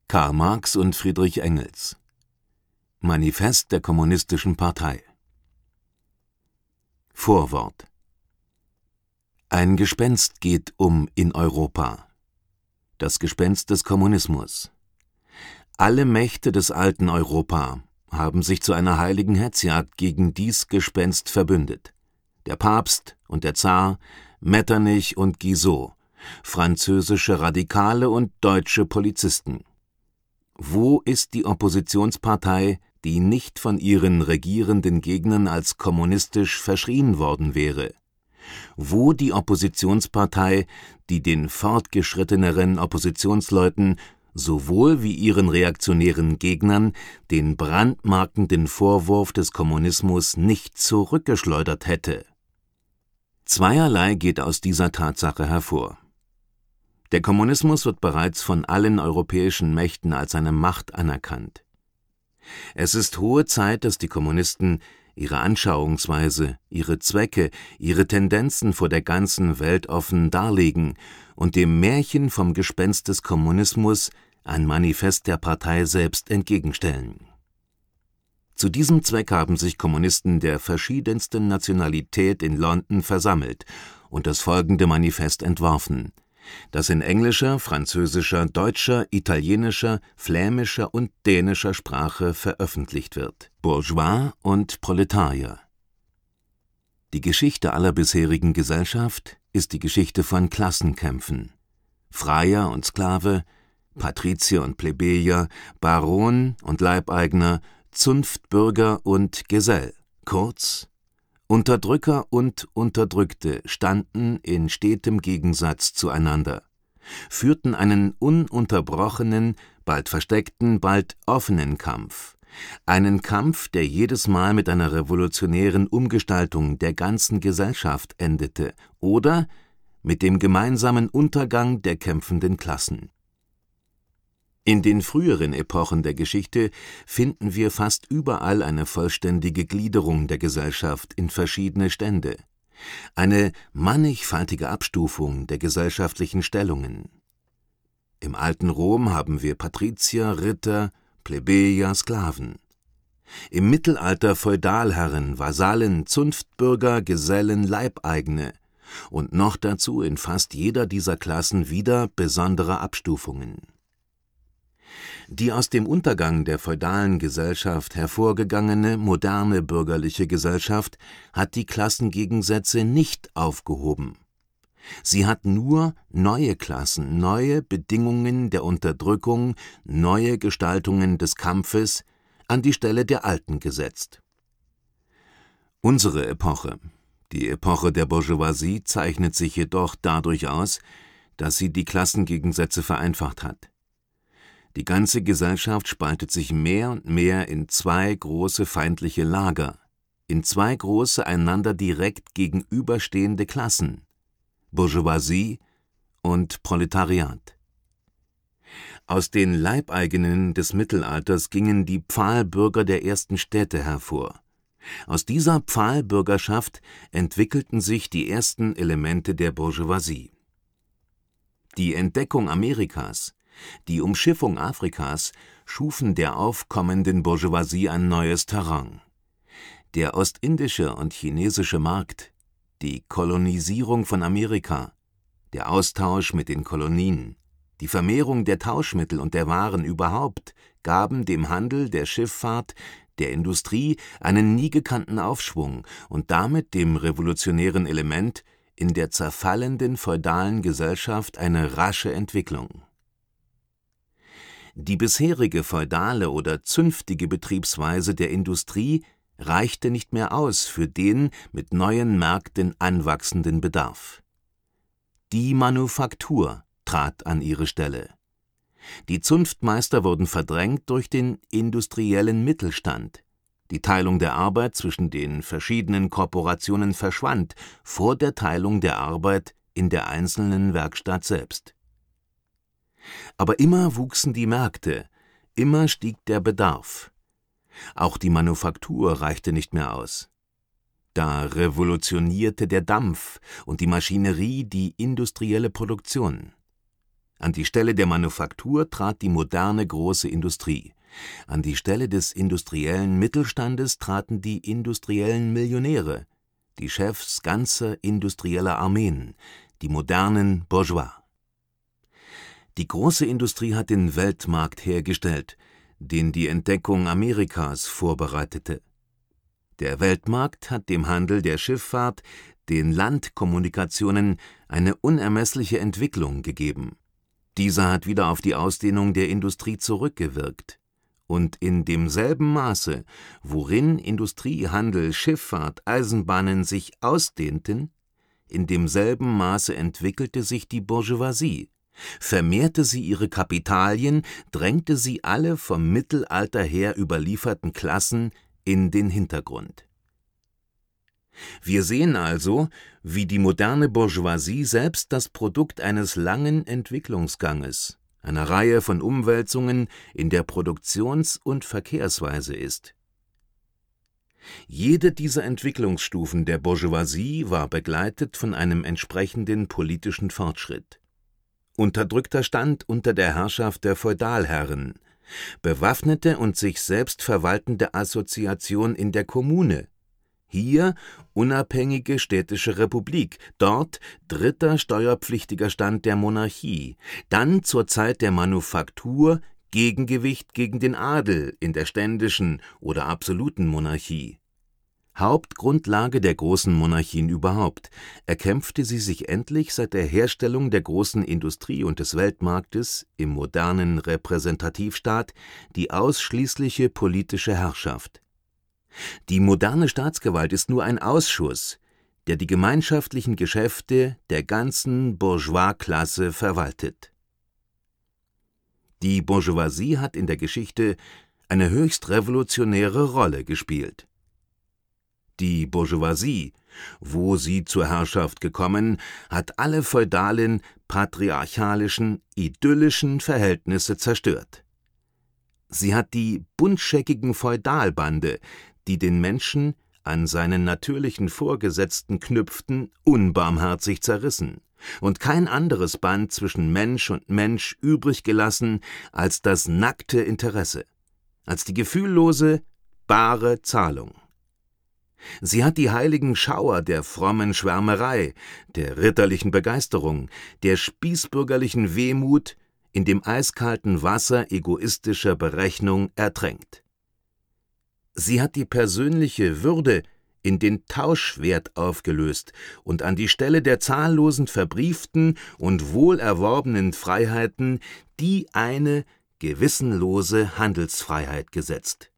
Karl Marx und Friedrich Engels. Manifest der Kommunistischen Partei. Vorwort. Ein Gespenst geht um in Europa. Das Gespenst des Kommunismus. Alle Mächte des alten Europa haben sich zu einer heiligen Hetzjagd gegen dies Gespenst verbündet. Der Papst und der Zar, Metternich und Guizot, französische Radikale und deutsche Polizisten. Wo ist die Oppositionspartei, die nicht von ihren regierenden Gegnern als kommunistisch verschrien worden wäre? Wo die Oppositionspartei, die den fortgeschritteneren Oppositionsleuten sowohl wie ihren reaktionären Gegnern den brandmarkenden Vorwurf des Kommunismus nicht zurückgeschleudert hätte? Zweierlei geht aus dieser Tatsache hervor. Der Kommunismus wird bereits von allen europäischen Mächten als eine Macht anerkannt. Es ist hohe Zeit, dass die Kommunisten ihre Anschauungsweise, ihre Zwecke, ihre Tendenzen vor der ganzen Welt offen darlegen und dem Märchen vom Gespenst des Kommunismus ein Manifest der Partei selbst entgegenstellen. Zu diesem Zweck haben sich Kommunisten der verschiedensten Nationalität in London versammelt und das folgende Manifest entworfen, das in englischer, französischer, deutscher, italienischer, flämischer und dänischer Sprache veröffentlicht wird. Bourgeois und Proletarier. Die Geschichte aller bisherigen Gesellschaft ist die Geschichte von Klassenkämpfen. Freier und Sklave, Patrizier und Plebejer, Baron und Leibeigner, Zunftbürger und Gesell, kurz Unterdrücker und Unterdrückte standen in stetem Gegensatz zueinander, führten einen ununterbrochenen, bald versteckten, bald offenen Kampf, einen Kampf, der jedes Mal mit einer revolutionären Umgestaltung der ganzen Gesellschaft endete oder mit dem gemeinsamen Untergang der kämpfenden Klassen. In den früheren Epochen der Geschichte finden wir fast überall eine vollständige Gliederung der Gesellschaft in verschiedene Stände, eine mannigfaltige Abstufung der gesellschaftlichen Stellungen. Im alten Rom haben wir Patrizier, Ritter, Plebejer, Sklaven. Im Mittelalter Feudalherren, Vasallen, Zunftbürger, Gesellen, Leibeigene und noch dazu in fast jeder dieser Klassen wieder besondere Abstufungen. Die aus dem Untergang der feudalen Gesellschaft hervorgegangene moderne bürgerliche Gesellschaft hat die Klassengegensätze nicht aufgehoben. Sie hat nur neue Klassen, neue Bedingungen der Unterdrückung, neue Gestaltungen des Kampfes an die Stelle der alten gesetzt. Unsere Epoche, die Epoche der Bourgeoisie, zeichnet sich jedoch dadurch aus, dass sie die Klassengegensätze vereinfacht hat. Die ganze Gesellschaft spaltet sich mehr und mehr in zwei große feindliche Lager, in zwei große einander direkt gegenüberstehende Klassen, Bourgeoisie und Proletariat. Aus den Leibeigenen des Mittelalters gingen die Pfahlbürger der ersten Städte hervor. Aus dieser Pfahlbürgerschaft entwickelten sich die ersten Elemente der Bourgeoisie. Die Entdeckung Amerikas, die Umschiffung Afrikas schufen der aufkommenden Bourgeoisie ein neues Terrain. Der ostindische und chinesische Markt, die Kolonisierung von Amerika, der Austausch mit den Kolonien, die Vermehrung der Tauschmittel und der Waren überhaupt gaben dem Handel, der Schifffahrt, der Industrie einen nie gekannten Aufschwung und damit dem revolutionären Element in der zerfallenden feudalen Gesellschaft eine rasche Entwicklung. Die bisherige feudale oder zünftige Betriebsweise der Industrie reichte nicht mehr aus für den mit neuen Märkten anwachsenden Bedarf. Die Manufaktur trat an ihre Stelle. Die Zunftmeister wurden verdrängt durch den industriellen Mittelstand. Die Teilung der Arbeit zwischen den verschiedenen Korporationen verschwand vor der Teilung der Arbeit in der einzelnen Werkstatt selbst. Aber immer wuchsen die Märkte, immer stieg der Bedarf. Auch die Manufaktur reichte nicht mehr aus. Da revolutionierte der Dampf und die Maschinerie die industrielle Produktion. An die Stelle der Manufaktur trat die moderne große Industrie. An die Stelle des industriellen Mittelstandes traten die industriellen Millionäre, die Chefs ganzer industrieller Armeen, die modernen Bourgeois. Die große Industrie hat den Weltmarkt hergestellt, den die Entdeckung Amerikas vorbereitete. Der Weltmarkt hat dem Handel der Schifffahrt, den Landkommunikationen eine unermessliche Entwicklung gegeben. Dieser hat wieder auf die Ausdehnung der Industrie zurückgewirkt. Und in demselben Maße, worin Industrie, Handel, Schifffahrt, Eisenbahnen sich ausdehnten, in demselben Maße entwickelte sich die Bourgeoisie, vermehrte sie ihre Kapitalien, drängte sie alle vom Mittelalter her überlieferten Klassen in den Hintergrund. Wir sehen also, wie die moderne Bourgeoisie selbst das Produkt eines langen Entwicklungsganges, einer Reihe von Umwälzungen in der Produktions- und Verkehrsweise ist. Jede dieser Entwicklungsstufen der Bourgeoisie war begleitet von einem entsprechenden politischen Fortschritt. Unterdrückter Stand unter der Herrschaft der Feudalherren, bewaffnete und sich selbst verwaltende Assoziation in der Kommune, hier unabhängige städtische Republik, dort dritter steuerpflichtiger Stand der Monarchie, dann zur Zeit der Manufaktur Gegengewicht gegen den Adel in der ständischen oder absoluten Monarchie. Hauptgrundlage der großen Monarchien überhaupt, erkämpfte sie sich endlich seit der Herstellung der großen Industrie und des Weltmarktes im modernen Repräsentativstaat die ausschließliche politische Herrschaft. Die moderne Staatsgewalt ist nur ein Ausschuss, der die gemeinschaftlichen Geschäfte der ganzen Bourgeois-Klasse verwaltet. Die Bourgeoisie hat in der Geschichte eine höchst revolutionäre Rolle gespielt. Die Bourgeoisie, wo sie zur Herrschaft gekommen, hat alle feudalen, patriarchalischen, idyllischen Verhältnisse zerstört. Sie hat die buntscheckigen Feudalbande, die den Menschen an seinen natürlichen Vorgesetzten knüpften, unbarmherzig zerrissen und kein anderes Band zwischen Mensch und Mensch übrig gelassen als das nackte Interesse, als die gefühllose, bare Zahlung. Sie hat die heiligen Schauer der frommen Schwärmerei, der ritterlichen Begeisterung, der spießbürgerlichen Wehmut in dem eiskalten Wasser egoistischer Berechnung ertränkt. Sie hat die persönliche Würde in den Tauschwert aufgelöst und an die Stelle der zahllosen verbrieften und wohlerworbenen Freiheiten die eine gewissenlose Handelsfreiheit gesetzt.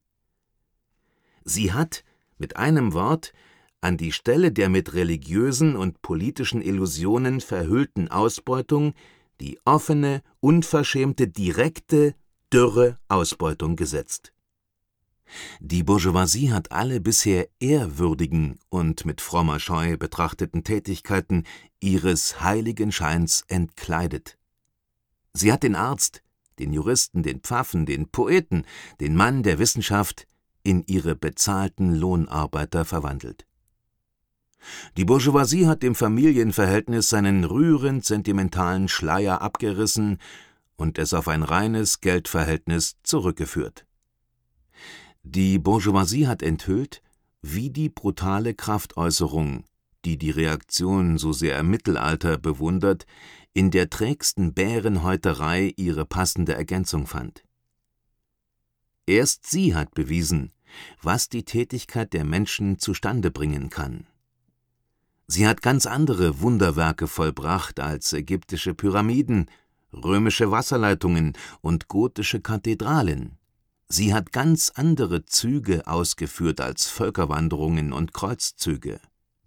Sie hat, mit einem Wort, an die Stelle der mit religiösen und politischen Illusionen verhüllten Ausbeutung die offene, unverschämte, direkte, dürre Ausbeutung gesetzt. Die Bourgeoisie hat alle bisher ehrwürdigen und mit frommer Scheu betrachteten Tätigkeiten ihres heiligen Scheins entkleidet. Sie hat den Arzt, den Juristen, den Pfaffen, den Poeten, den Mann der Wissenschaft in ihre bezahlten Lohnarbeiter verwandelt. Die Bourgeoisie hat dem Familienverhältnis seinen rührend sentimentalen Schleier abgerissen und es auf ein reines Geldverhältnis zurückgeführt. Die Bourgeoisie hat enthüllt, wie die brutale Kraftäußerung, die die Reaktion so sehr im Mittelalter bewundert, in der trägsten Bärenhäuterei ihre passende Ergänzung fand. Erst sie hat bewiesen, was die Tätigkeit der Menschen zustande bringen kann. Sie hat ganz andere Wunderwerke vollbracht als ägyptische Pyramiden, römische Wasserleitungen und gotische Kathedralen. Sie hat ganz andere Züge ausgeführt als Völkerwanderungen und Kreuzzüge.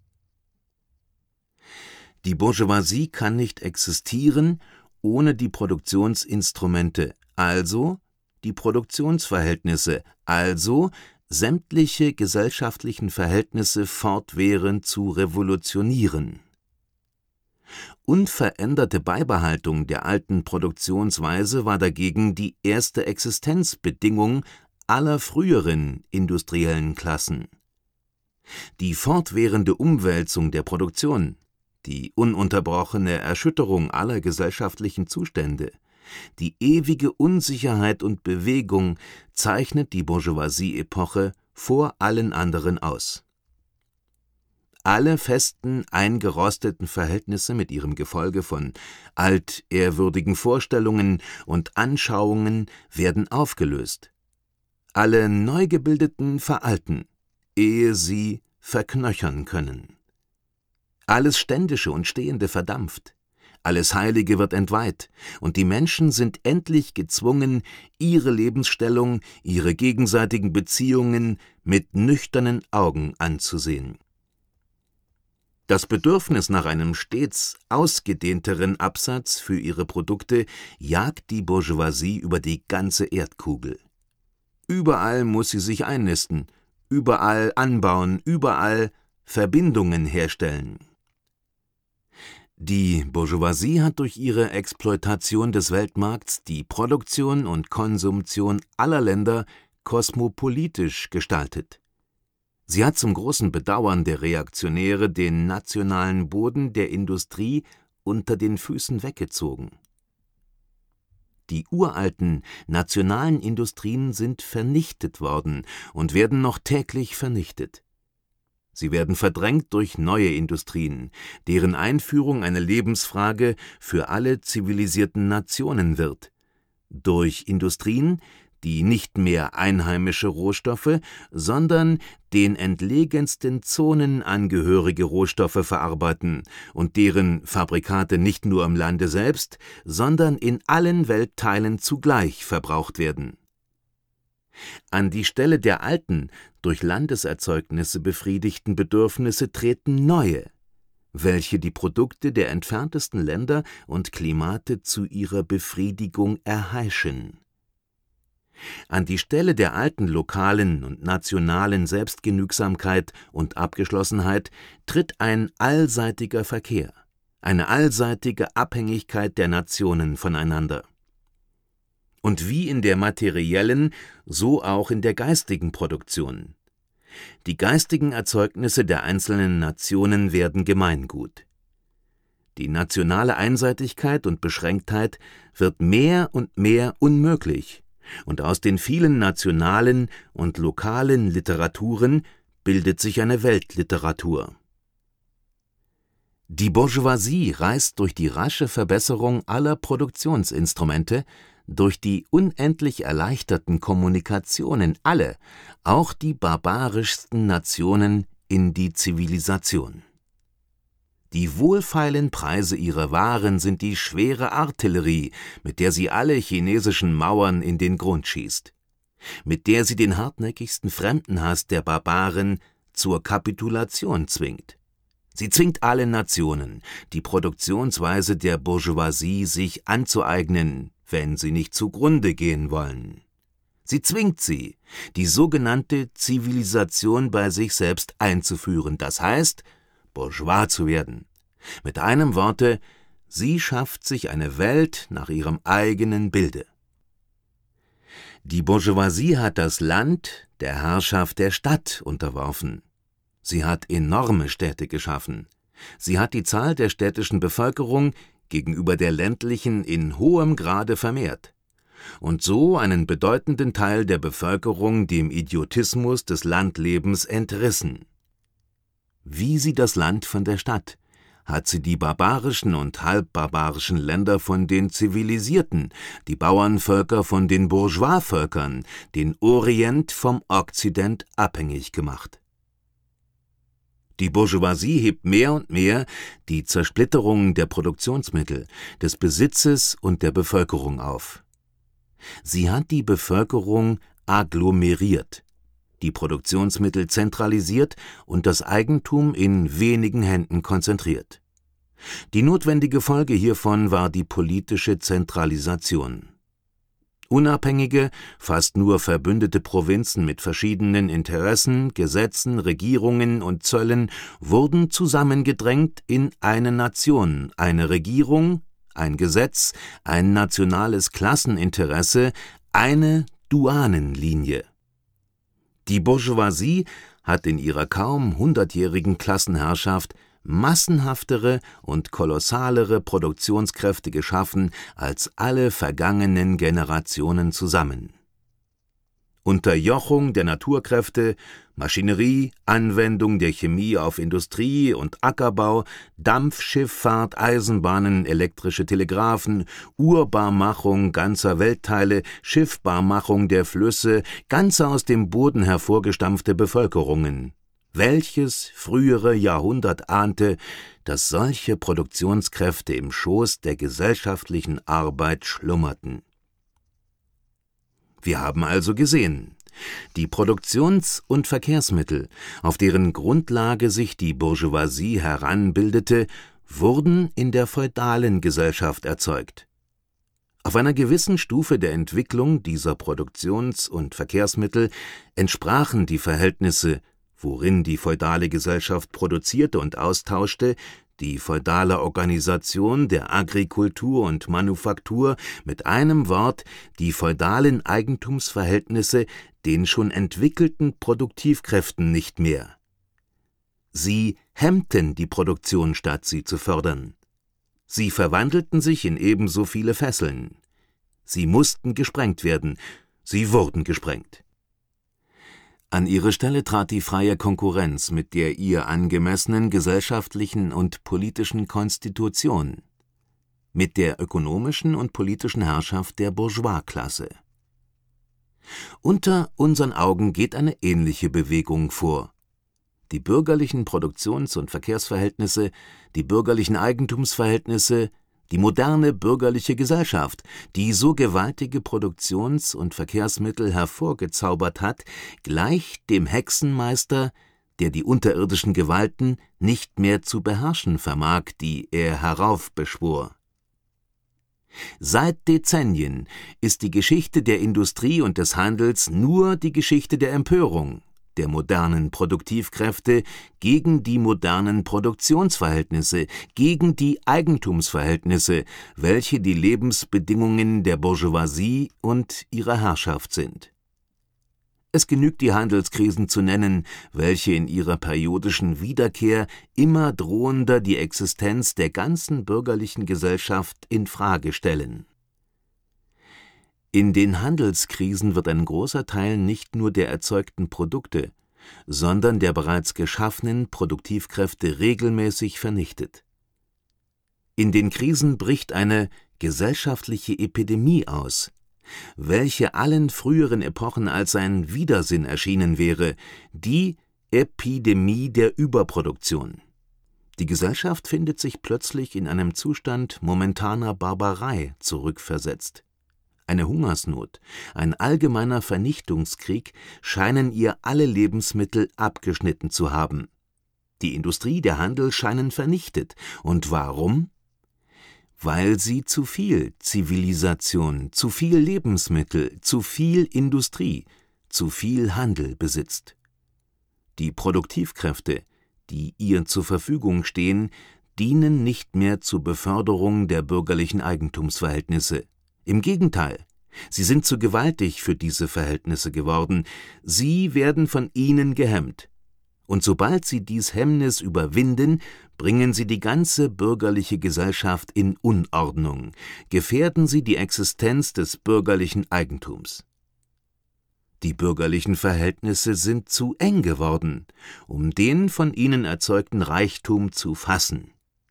Die Bourgeoisie kann nicht existieren ohne die Produktionsinstrumente, also die Produktionsverhältnisse, also sämtliche gesellschaftlichen Verhältnisse fortwährend zu revolutionieren. Unveränderte Beibehaltung der alten Produktionsweise war dagegen die erste Existenzbedingung aller früheren industriellen Klassen. Die fortwährende Umwälzung der Produktion, die ununterbrochene Erschütterung aller gesellschaftlichen Zustände, die ewige Unsicherheit und Bewegung zeichnet die Bourgeoisie-Epoche vor allen anderen aus. Alle festen, eingerosteten Verhältnisse mit ihrem Gefolge von altehrwürdigen Vorstellungen und Anschauungen werden aufgelöst. Alle Neugebildeten veralten, ehe sie verknöchern können. Alles Ständische und Stehende verdampft, alles Heilige wird entweiht, und die Menschen sind endlich gezwungen, ihre Lebensstellung, ihre gegenseitigen Beziehungen mit nüchternen Augen anzusehen. Das Bedürfnis nach einem stets ausgedehnteren Absatz für ihre Produkte jagt die Bourgeoisie über die ganze Erdkugel. Überall muss sie sich einnisten, überall anbauen, überall Verbindungen herstellen. Die Bourgeoisie hat durch ihre Exploitation des Weltmarkts die Produktion und Konsumption aller Länder kosmopolitisch gestaltet. Sie hat zum großen Bedauern der Reaktionäre den nationalen Boden der Industrie unter den Füßen weggezogen. Die uralten nationalen Industrien sind vernichtet worden und werden noch täglich vernichtet. Sie werden verdrängt durch neue Industrien, deren Einführung eine Lebensfrage für alle zivilisierten Nationen wird, durch Industrien, die nicht mehr einheimische Rohstoffe, sondern den entlegensten Zonen angehörige Rohstoffe verarbeiten und deren Fabrikate nicht nur im Lande selbst, sondern in allen Weltteilen zugleich verbraucht werden. An die Stelle der alten, durch Landeserzeugnisse befriedigten Bedürfnisse treten neue, welche die Produkte der entferntesten Länder und Klimate zu ihrer Befriedigung erheischen. An die Stelle der alten lokalen und nationalen Selbstgenügsamkeit und Abgeschlossenheit tritt ein allseitiger Verkehr, eine allseitige Abhängigkeit der Nationen voneinander. Und wie in der materiellen, so auch in der geistigen Produktion. Die geistigen Erzeugnisse der einzelnen Nationen werden Gemeingut. Die nationale Einseitigkeit und Beschränktheit wird mehr und mehr unmöglich, und aus den vielen nationalen und lokalen Literaturen bildet sich eine Weltliteratur. Die Bourgeoisie reißt durch die rasche Verbesserung aller Produktionsinstrumente, durch die unendlich erleichterten Kommunikationen alle, auch die barbarischsten Nationen, in die Zivilisation. Die wohlfeilen Preise ihrer Waren sind die schwere Artillerie, mit der sie alle chinesischen Mauern in den Grund schießt, mit der sie den hartnäckigsten Fremdenhass der Barbaren zur Kapitulation zwingt. Sie zwingt alle Nationen, die Produktionsweise der Bourgeoisie sich anzueignen, wenn sie nicht zugrunde gehen wollen. Sie zwingt sie, die sogenannte Zivilisation bei sich selbst einzuführen, das heißt, bourgeois zu werden. Mit einem Worte, sie schafft sich eine Welt nach ihrem eigenen Bilde. Die Bourgeoisie hat das Land der Herrschaft der Stadt unterworfen. Sie hat enorme Städte geschaffen. Sie hat die Zahl der städtischen Bevölkerung gegenüber der ländlichen in hohem Grade vermehrt und so einen bedeutenden Teil der Bevölkerung dem Idiotismus des Landlebens entrissen. Wie sie das Land von der Stadt, hat sie die barbarischen und halbbarbarischen Länder von den zivilisierten, die Bauernvölker von den Bourgeoisvölkern, den Orient vom Okzident abhängig gemacht. Die Bourgeoisie hebt mehr und mehr die Zersplitterung der Produktionsmittel, des Besitzes und der Bevölkerung auf. Sie hat die Bevölkerung agglomeriert, die Produktionsmittel zentralisiert und das Eigentum in wenigen Händen konzentriert. Die notwendige Folge hiervon war die politische Zentralisation. Unabhängige, fast nur verbündete Provinzen mit verschiedenen Interessen, Gesetzen, Regierungen und Zöllen wurden zusammengedrängt in eine Nation, eine Regierung, ein Gesetz, ein nationales Klasseninteresse, eine Duanenlinie. Die Bourgeoisie hat in ihrer kaum 100-jährigen Klassenherrschaft massenhaftere und kolossalere Produktionskräfte geschaffen als alle vergangenen Generationen zusammen. Unterjochung der Naturkräfte, Maschinerie, Anwendung der Chemie auf Industrie und Ackerbau, Dampfschifffahrt, Eisenbahnen, elektrische Telegraphen, Urbarmachung ganzer Weltteile, Schiffbarmachung der Flüsse, ganze aus dem Boden hervorgestampfte Bevölkerungen. Welches frühere Jahrhundert ahnte, dass solche Produktionskräfte im Schoß der gesellschaftlichen Arbeit schlummerten? Wir haben also gesehen, die Produktions- und Verkehrsmittel, auf deren Grundlage sich die Bourgeoisie heranbildete, wurden in der feudalen Gesellschaft erzeugt. Auf einer gewissen Stufe der Entwicklung dieser Produktions- und Verkehrsmittel entsprachen die Verhältnisse, worin die feudale Gesellschaft produzierte und austauschte, die feudale Organisation der Agrikultur und Manufaktur, mit einem Wort die feudalen Eigentumsverhältnisse, den schon entwickelten Produktivkräften nicht mehr. Sie hemmten die Produktion, statt sie zu fördern. Sie verwandelten sich in ebenso viele Fesseln. Sie mussten gesprengt werden, sie wurden gesprengt. An ihre Stelle trat die freie Konkurrenz mit der ihr angemessenen gesellschaftlichen und politischen Konstitution, mit der ökonomischen und politischen Herrschaft der Bourgeoisklasse. Unter unseren Augen geht eine ähnliche Bewegung vor. Die bürgerlichen Produktions- und Verkehrsverhältnisse, die bürgerlichen Eigentumsverhältnisse, die moderne bürgerliche Gesellschaft, die so gewaltige Produktions- und Verkehrsmittel hervorgezaubert hat, gleicht dem Hexenmeister, der die unterirdischen Gewalten nicht mehr zu beherrschen vermag, die er heraufbeschwor. Seit Dezennien ist die Geschichte der Industrie und des Handels nur die Geschichte der Empörung der modernen Produktivkräfte gegen die modernen Produktionsverhältnisse, gegen die Eigentumsverhältnisse, welche die Lebensbedingungen der Bourgeoisie und ihrer Herrschaft sind. Es genügt, die Handelskrisen zu nennen, welche in ihrer periodischen Wiederkehr immer drohender die Existenz der ganzen bürgerlichen Gesellschaft in Frage stellen. In den Handelskrisen wird ein großer Teil nicht nur der erzeugten Produkte, sondern der bereits geschaffenen Produktivkräfte regelmäßig vernichtet. In den Krisen bricht eine gesellschaftliche Epidemie aus, welche allen früheren Epochen als ein Widersinn erschienen wäre, die Epidemie der Überproduktion. Die Gesellschaft findet sich plötzlich in einem Zustand momentaner Barbarei zurückversetzt. Eine Hungersnot, ein allgemeiner Vernichtungskrieg scheinen ihr alle Lebensmittel abgeschnitten zu haben. Die Industrie, der Handel scheinen vernichtet. Und warum? Weil sie zu viel Zivilisation, zu viel Lebensmittel, zu viel Industrie, zu viel Handel besitzt. Die Produktivkräfte, die ihr zur Verfügung stehen, dienen nicht mehr zur Beförderung der bürgerlichen Eigentumsverhältnisse. Im Gegenteil, sie sind zu gewaltig für diese Verhältnisse geworden, sie werden von ihnen gehemmt. Und sobald sie dies Hemmnis überwinden, bringen sie die ganze bürgerliche Gesellschaft in Unordnung, gefährden sie die Existenz des bürgerlichen Eigentums. Die bürgerlichen Verhältnisse sind zu eng geworden, um den von ihnen erzeugten Reichtum zu fassen.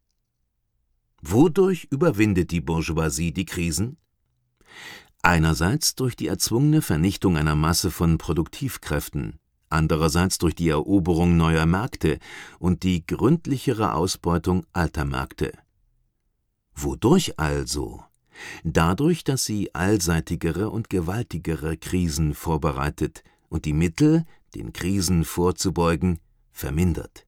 Wodurch überwindet die Bourgeoisie die Krisen? Einerseits durch die erzwungene Vernichtung einer Masse von Produktivkräften, andererseits durch die Eroberung neuer Märkte und die gründlichere Ausbeutung alter Märkte. Wodurch also? Dadurch, dass sie allseitigere und gewaltigere Krisen vorbereitet und die Mittel, den Krisen vorzubeugen, vermindert.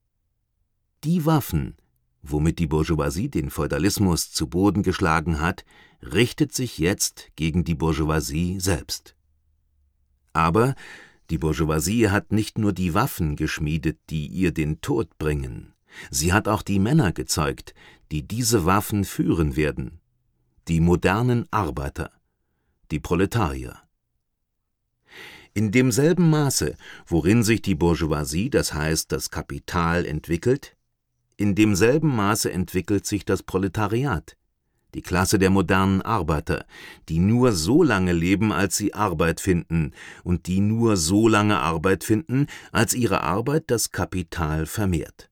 Die Waffen, womit die Bourgeoisie den Feudalismus zu Boden geschlagen hat, richtet sich jetzt gegen die Bourgeoisie selbst. Aber die Bourgeoisie hat nicht nur die Waffen geschmiedet, die ihr den Tod bringen, sie hat auch die Männer gezeugt, die diese Waffen führen werden, die modernen Arbeiter, die Proletarier. In demselben Maße, worin sich die Bourgeoisie, das heißt das Kapital, entwickelt, in demselben Maße entwickelt sich das Proletariat, die Klasse der modernen Arbeiter, die nur so lange leben, als sie Arbeit finden, und die nur so lange Arbeit finden, als ihre Arbeit das Kapital vermehrt.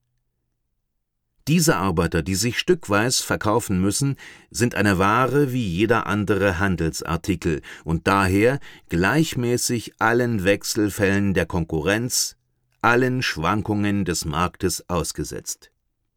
Diese Arbeiter, die sich stückweise verkaufen müssen, sind eine Ware wie jeder andere Handelsartikel und daher gleichmäßig allen Wechselfällen der Konkurrenz, allen Schwankungen des Marktes ausgesetzt.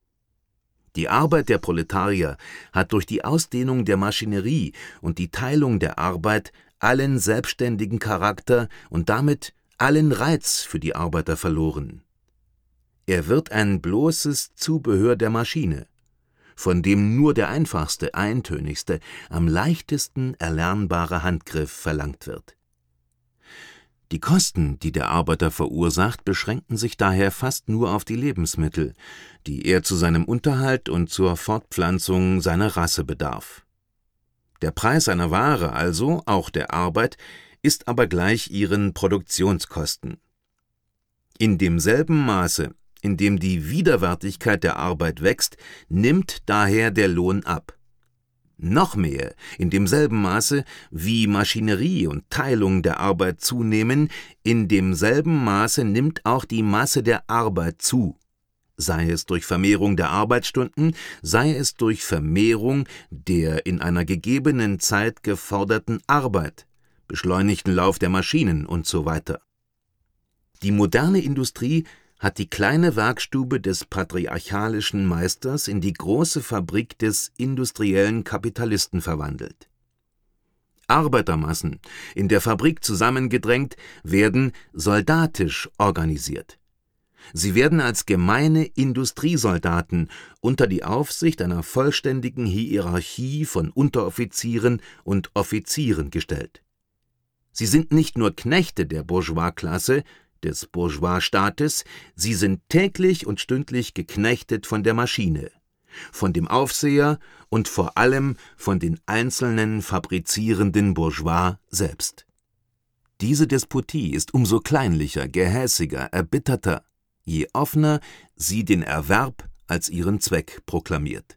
Die Arbeit der Proletarier hat durch die Ausdehnung der Maschinerie und die Teilung der Arbeit allen selbstständigen Charakter und damit allen Reiz für die Arbeiter verloren. Er wird ein bloßes Zubehör der Maschine, von dem nur der einfachste, eintönigste, am leichtesten erlernbare Handgriff verlangt wird. Die Kosten, die der Arbeiter verursacht, beschränken sich daher fast nur auf die Lebensmittel, die er zu seinem Unterhalt und zur Fortpflanzung seiner Rasse bedarf. Der Preis einer Ware, also auch der Arbeit, ist aber gleich ihren Produktionskosten. In demselben Maße, in dem die Widerwärtigkeit der Arbeit wächst, nimmt daher der Lohn ab. Noch mehr, in demselben Maße, wie Maschinerie und Teilung der Arbeit zunehmen, in demselben Maße nimmt auch die Masse der Arbeit zu, sei es durch Vermehrung der Arbeitsstunden, sei es durch Vermehrung der in einer gegebenen Zeit geforderten Arbeit, beschleunigten Lauf der Maschinen usw. Die moderne Industrie hat die kleine Werkstube des patriarchalischen Meisters in die große Fabrik des industriellen Kapitalisten verwandelt. Arbeitermassen, in der Fabrik zusammengedrängt, werden soldatisch organisiert. Sie werden als gemeine Industriesoldaten unter die Aufsicht einer vollständigen Hierarchie von Unteroffizieren und Offizieren gestellt. Sie sind nicht nur Knechte der Bourgeoisklasse, des Bourgeoisstaates, sie sind täglich und stündlich geknechtet von der Maschine, von dem Aufseher und vor allem von den einzelnen fabrizierenden Bourgeois selbst. Diese Despotie ist umso kleinlicher, gehässiger, erbitterter, je offener sie den Erwerb als ihren Zweck proklamiert.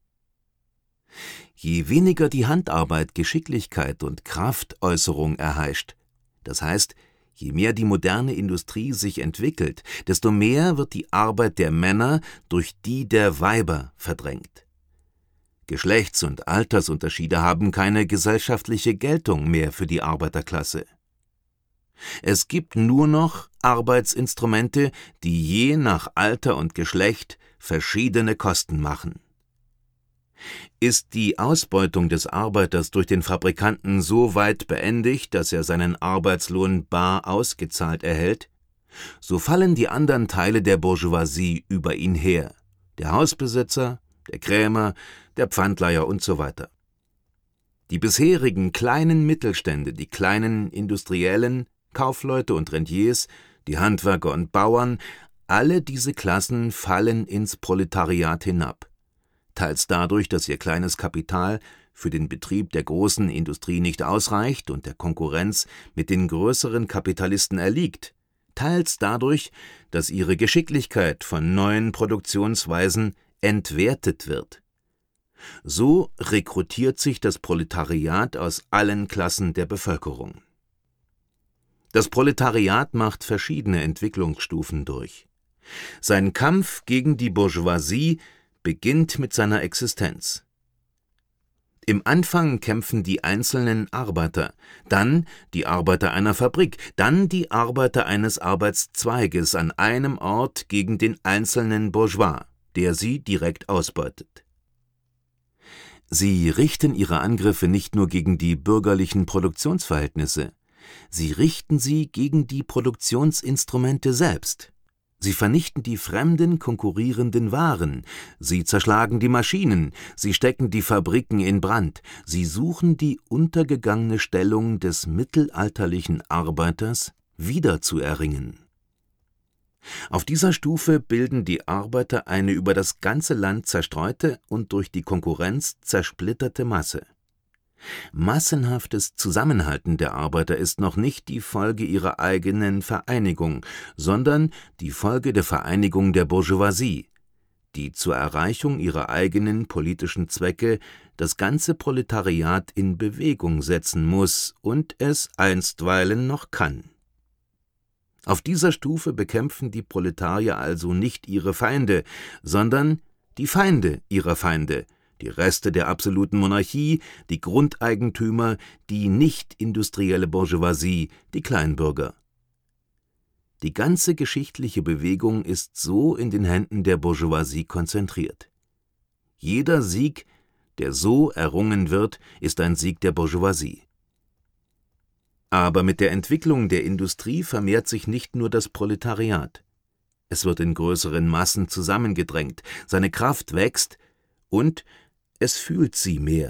Je weniger die Handarbeit Geschicklichkeit und Kraftäußerung erheischt, das heißt, je mehr die moderne Industrie sich entwickelt, desto mehr wird die Arbeit der Männer durch die der Weiber verdrängt. Geschlechts- und Altersunterschiede haben keine gesellschaftliche Geltung mehr für die Arbeiterklasse. Es gibt nur noch Arbeitsinstrumente, die je nach Alter und Geschlecht verschiedene Kosten machen. Ist die Ausbeutung des Arbeiters durch den Fabrikanten so weit beendigt, dass er seinen Arbeitslohn bar ausgezahlt erhält, so fallen die anderen Teile der Bourgeoisie über ihn her, der Hausbesitzer, der Krämer, der Pfandleiher usw. Die bisherigen kleinen Mittelstände, die kleinen Industriellen, Kaufleute und Rentiers, die Handwerker und Bauern, alle diese Klassen fallen ins Proletariat hinab. Teils dadurch, dass ihr kleines Kapital für den Betrieb der großen Industrie nicht ausreicht und der Konkurrenz mit den größeren Kapitalisten erliegt, teils dadurch, dass ihre Geschicklichkeit von neuen Produktionsweisen entwertet wird. So rekrutiert sich das Proletariat aus allen Klassen der Bevölkerung. Das Proletariat macht verschiedene Entwicklungsstufen durch. Sein Kampf gegen die Bourgeoisie beginnt mit seiner Existenz. Im Anfang kämpfen die einzelnen Arbeiter, dann die Arbeiter einer Fabrik, dann die Arbeiter eines Arbeitszweiges an einem Ort gegen den einzelnen Bourgeois, der sie direkt ausbeutet. Sie richten ihre Angriffe nicht nur gegen die bürgerlichen Produktionsverhältnisse, sie richten sie gegen die Produktionsinstrumente selbst. Sie vernichten die fremden, konkurrierenden Waren, sie zerschlagen die Maschinen, sie stecken die Fabriken in Brand, sie suchen die untergegangene Stellung des mittelalterlichen Arbeiters wiederzuerringen. Auf dieser Stufe bilden die Arbeiter eine über das ganze Land zerstreute und durch die Konkurrenz zersplitterte Masse. Massenhaftes Zusammenhalten der Arbeiter ist noch nicht die Folge ihrer eigenen Vereinigung, sondern die Folge der Vereinigung der Bourgeoisie, die zur Erreichung ihrer eigenen politischen Zwecke das ganze Proletariat in Bewegung setzen muss und es einstweilen noch kann. Auf dieser Stufe bekämpfen die Proletarier also nicht ihre Feinde, sondern die Feinde ihrer Feinde, die Reste der absoluten Monarchie, die Grundeigentümer, die nicht-industrielle Bourgeoisie, die Kleinbürger. Die ganze geschichtliche Bewegung ist so in den Händen der Bourgeoisie konzentriert. Jeder Sieg, der so errungen wird, ist ein Sieg der Bourgeoisie. Aber mit der Entwicklung der Industrie vermehrt sich nicht nur das Proletariat. Es wird in größeren Massen zusammengedrängt, seine Kraft wächst und es fühlt sie mehr.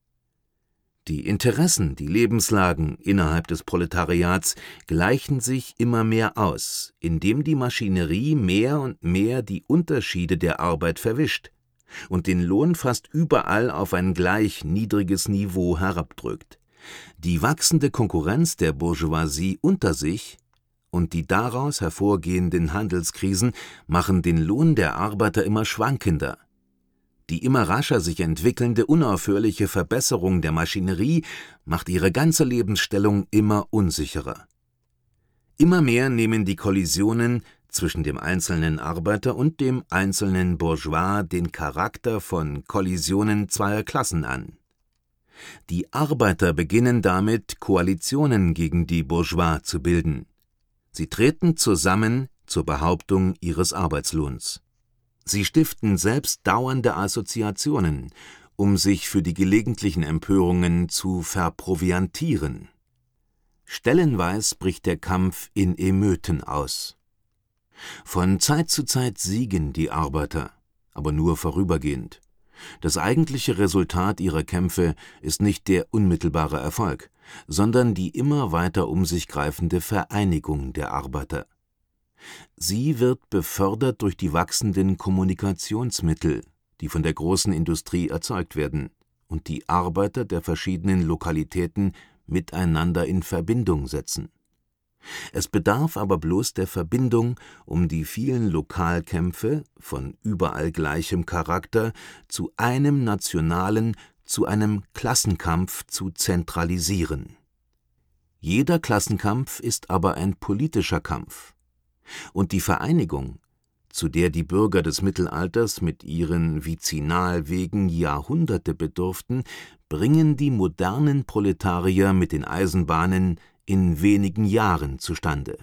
Die Interessen, die Lebenslagen innerhalb des Proletariats gleichen sich immer mehr aus, indem die Maschinerie mehr und mehr die Unterschiede der Arbeit verwischt und den Lohn fast überall auf ein gleich niedriges Niveau herabdrückt. Die wachsende Konkurrenz der Bourgeoisie unter sich und die daraus hervorgehenden Handelskrisen machen den Lohn der Arbeiter immer schwankender. Die immer rascher sich entwickelnde unaufhörliche Verbesserung der Maschinerie macht ihre ganze Lebensstellung immer unsicherer. Immer mehr nehmen die Kollisionen zwischen dem einzelnen Arbeiter und dem einzelnen Bourgeois den Charakter von Kollisionen zweier Klassen an. Die Arbeiter beginnen damit, Koalitionen gegen die Bourgeois zu bilden. Sie treten zusammen zur Behauptung ihres Arbeitslohns. Sie stiften selbst dauernde Assoziationen, um sich für die gelegentlichen Empörungen zu verproviantieren. Stellenweis bricht der Kampf in Emeuten aus. Von Zeit zu Zeit siegen die Arbeiter, aber nur vorübergehend. Das eigentliche Resultat ihrer Kämpfe ist nicht der unmittelbare Erfolg, sondern die immer weiter um sich greifende Vereinigung der Arbeiter. Sie wird befördert durch die wachsenden Kommunikationsmittel, die von der großen Industrie erzeugt werden und die Arbeiter der verschiedenen Lokalitäten miteinander in Verbindung setzen. Es bedarf aber bloß der Verbindung, um die vielen Lokalkämpfe von überall gleichem Charakter zu einem nationalen, zu einem Klassenkampf zu zentralisieren. Jeder Klassenkampf ist aber ein politischer Kampf. Und die Vereinigung, zu der die Bürger des Mittelalters mit ihren Vizinalwegen Jahrhunderte bedurften, bringen die modernen Proletarier mit den Eisenbahnen in wenigen Jahren zustande.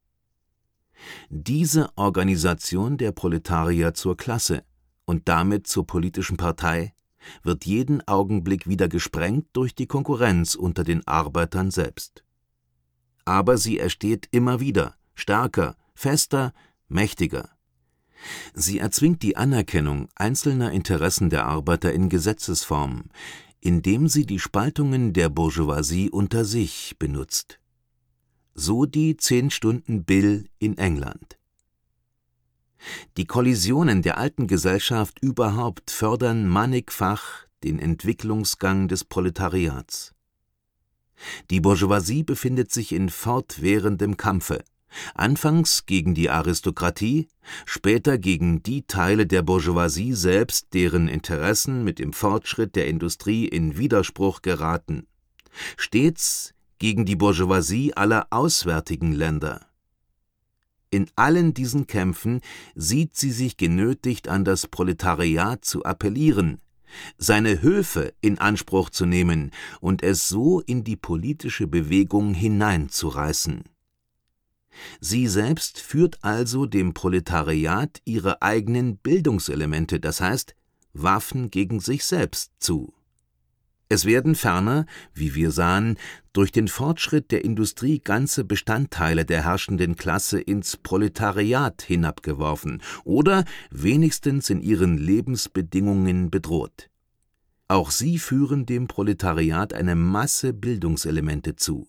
Diese Organisation der Proletarier zur Klasse und damit zur politischen Partei wird jeden Augenblick wieder gesprengt durch die Konkurrenz unter den Arbeitern selbst. Aber sie ersteht immer wieder, stärker, fester, mächtiger. Sie erzwingt die Anerkennung einzelner Interessen der Arbeiter in Gesetzesform, indem sie die Spaltungen der Bourgeoisie unter sich benutzt. So die 10-Stunden-Bill in England. Die Kollisionen der alten Gesellschaft überhaupt fördern mannigfach den Entwicklungsgang des Proletariats. Die Bourgeoisie befindet sich in fortwährendem Kampfe, anfangs gegen die Aristokratie, später gegen die Teile der Bourgeoisie selbst, deren Interessen mit dem Fortschritt der Industrie in Widerspruch geraten, stets gegen die Bourgeoisie aller auswärtigen Länder. In allen diesen Kämpfen sieht sie sich genötigt, an das Proletariat zu appellieren, seine Höfe in Anspruch zu nehmen und es so in die politische Bewegung hineinzureißen. Sie selbst führt also dem Proletariat ihre eigenen Bildungselemente, das heißt Waffen gegen sich selbst zu. Es werden ferner, wie wir sahen, durch den Fortschritt der Industrie ganze Bestandteile der herrschenden Klasse ins Proletariat hinabgeworfen oder wenigstens in ihren Lebensbedingungen bedroht. Auch sie führen dem Proletariat eine Masse Bildungselemente zu.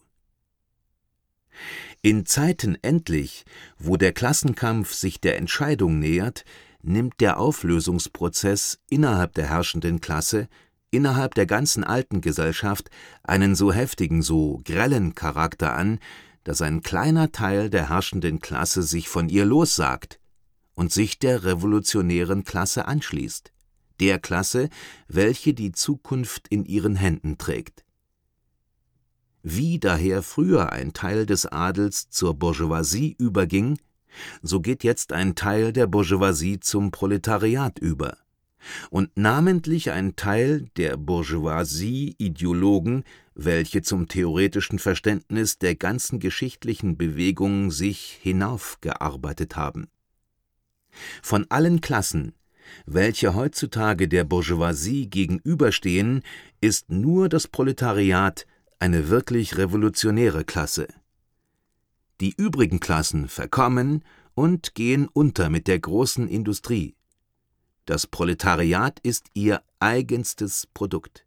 In Zeiten endlich, wo der Klassenkampf sich der Entscheidung nähert, nimmt der Auflösungsprozess innerhalb der herrschenden Klasse, innerhalb der ganzen alten Gesellschaft, einen so heftigen, so grellen Charakter an, dass ein kleiner Teil der herrschenden Klasse sich von ihr lossagt und sich der revolutionären Klasse anschließt, der Klasse, welche die Zukunft in ihren Händen trägt. Wie daher früher ein Teil des Adels zur Bourgeoisie überging, so geht jetzt ein Teil der Bourgeoisie zum Proletariat über. Und namentlich ein Teil der Bourgeoisie-Ideologen, welche zum theoretischen Verständnis der ganzen geschichtlichen Bewegung sich hinaufgearbeitet haben. Von allen Klassen, welche heutzutage der Bourgeoisie gegenüberstehen, ist nur das Proletariat eine wirklich revolutionäre Klasse. Die übrigen Klassen verkommen und gehen unter mit der großen Industrie. Das Proletariat ist ihr eigenstes Produkt.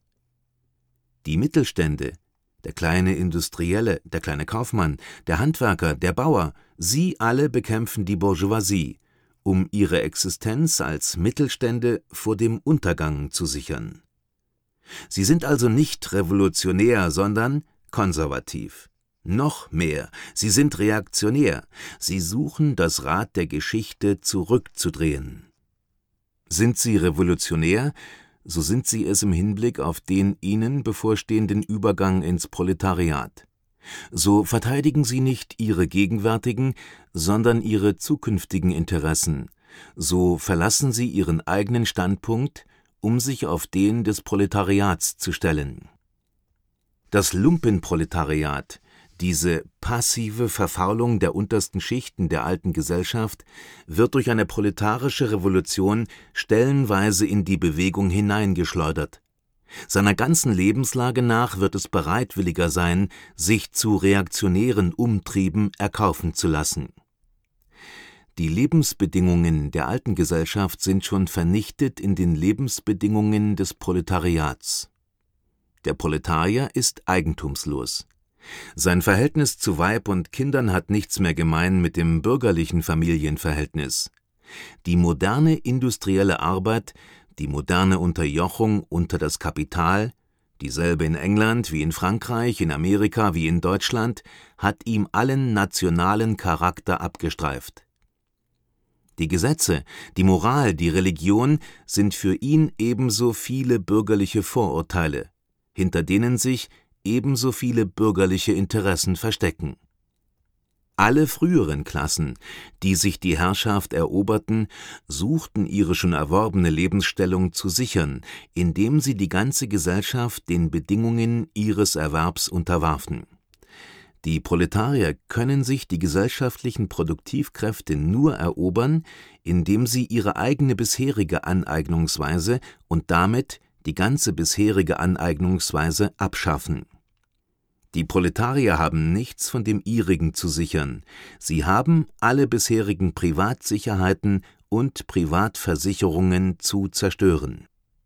Die Mittelstände, der kleine Industrielle, der kleine Kaufmann, der Handwerker, der Bauer, sie alle bekämpfen die Bourgeoisie, um ihre Existenz als Mittelstände vor dem Untergang zu sichern. Sie sind also nicht revolutionär, sondern konservativ. Noch mehr, sie sind reaktionär, sie suchen, das Rad der Geschichte zurückzudrehen. Sind sie revolutionär, so sind sie es im Hinblick auf den ihnen bevorstehenden Übergang ins Proletariat. So verteidigen sie nicht ihre gegenwärtigen, sondern ihre zukünftigen Interessen, so verlassen sie ihren eigenen Standpunkt, um sich auf den des Proletariats zu stellen. Das Lumpenproletariat, diese passive Verfaulung der untersten Schichten der alten Gesellschaft, wird durch eine proletarische Revolution stellenweise in die Bewegung hineingeschleudert. Seiner ganzen Lebenslage nach wird es bereitwilliger sein, sich zu reaktionären Umtrieben erkaufen zu lassen. Die Lebensbedingungen der alten Gesellschaft sind schon vernichtet in den Lebensbedingungen des Proletariats. Der Proletarier ist eigentumslos. Sein Verhältnis zu Weib und Kindern hat nichts mehr gemein mit dem bürgerlichen Familienverhältnis. Die moderne industrielle Arbeit, die moderne Unterjochung unter das Kapital, dieselbe in England wie in Frankreich, in Amerika wie in Deutschland, hat ihm allen nationalen Charakter abgestreift. Die Gesetze, die Moral, die Religion sind für ihn ebenso viele bürgerliche Vorurteile, hinter denen sich ebenso viele bürgerliche Interessen verstecken. Alle früheren Klassen, die sich die Herrschaft eroberten, suchten ihre schon erworbene Lebensstellung zu sichern, indem sie die ganze Gesellschaft den Bedingungen ihres Erwerbs unterwarfen. Die Proletarier können sich die gesellschaftlichen Produktivkräfte nur erobern, indem sie ihre eigene bisherige Aneignungsweise und damit die ganze bisherige Aneignungsweise abschaffen. Die Proletarier haben nichts von dem ihrigen zu sichern, sie haben alle bisherigen Privatsicherheiten und Privatversicherungen zu zerstören.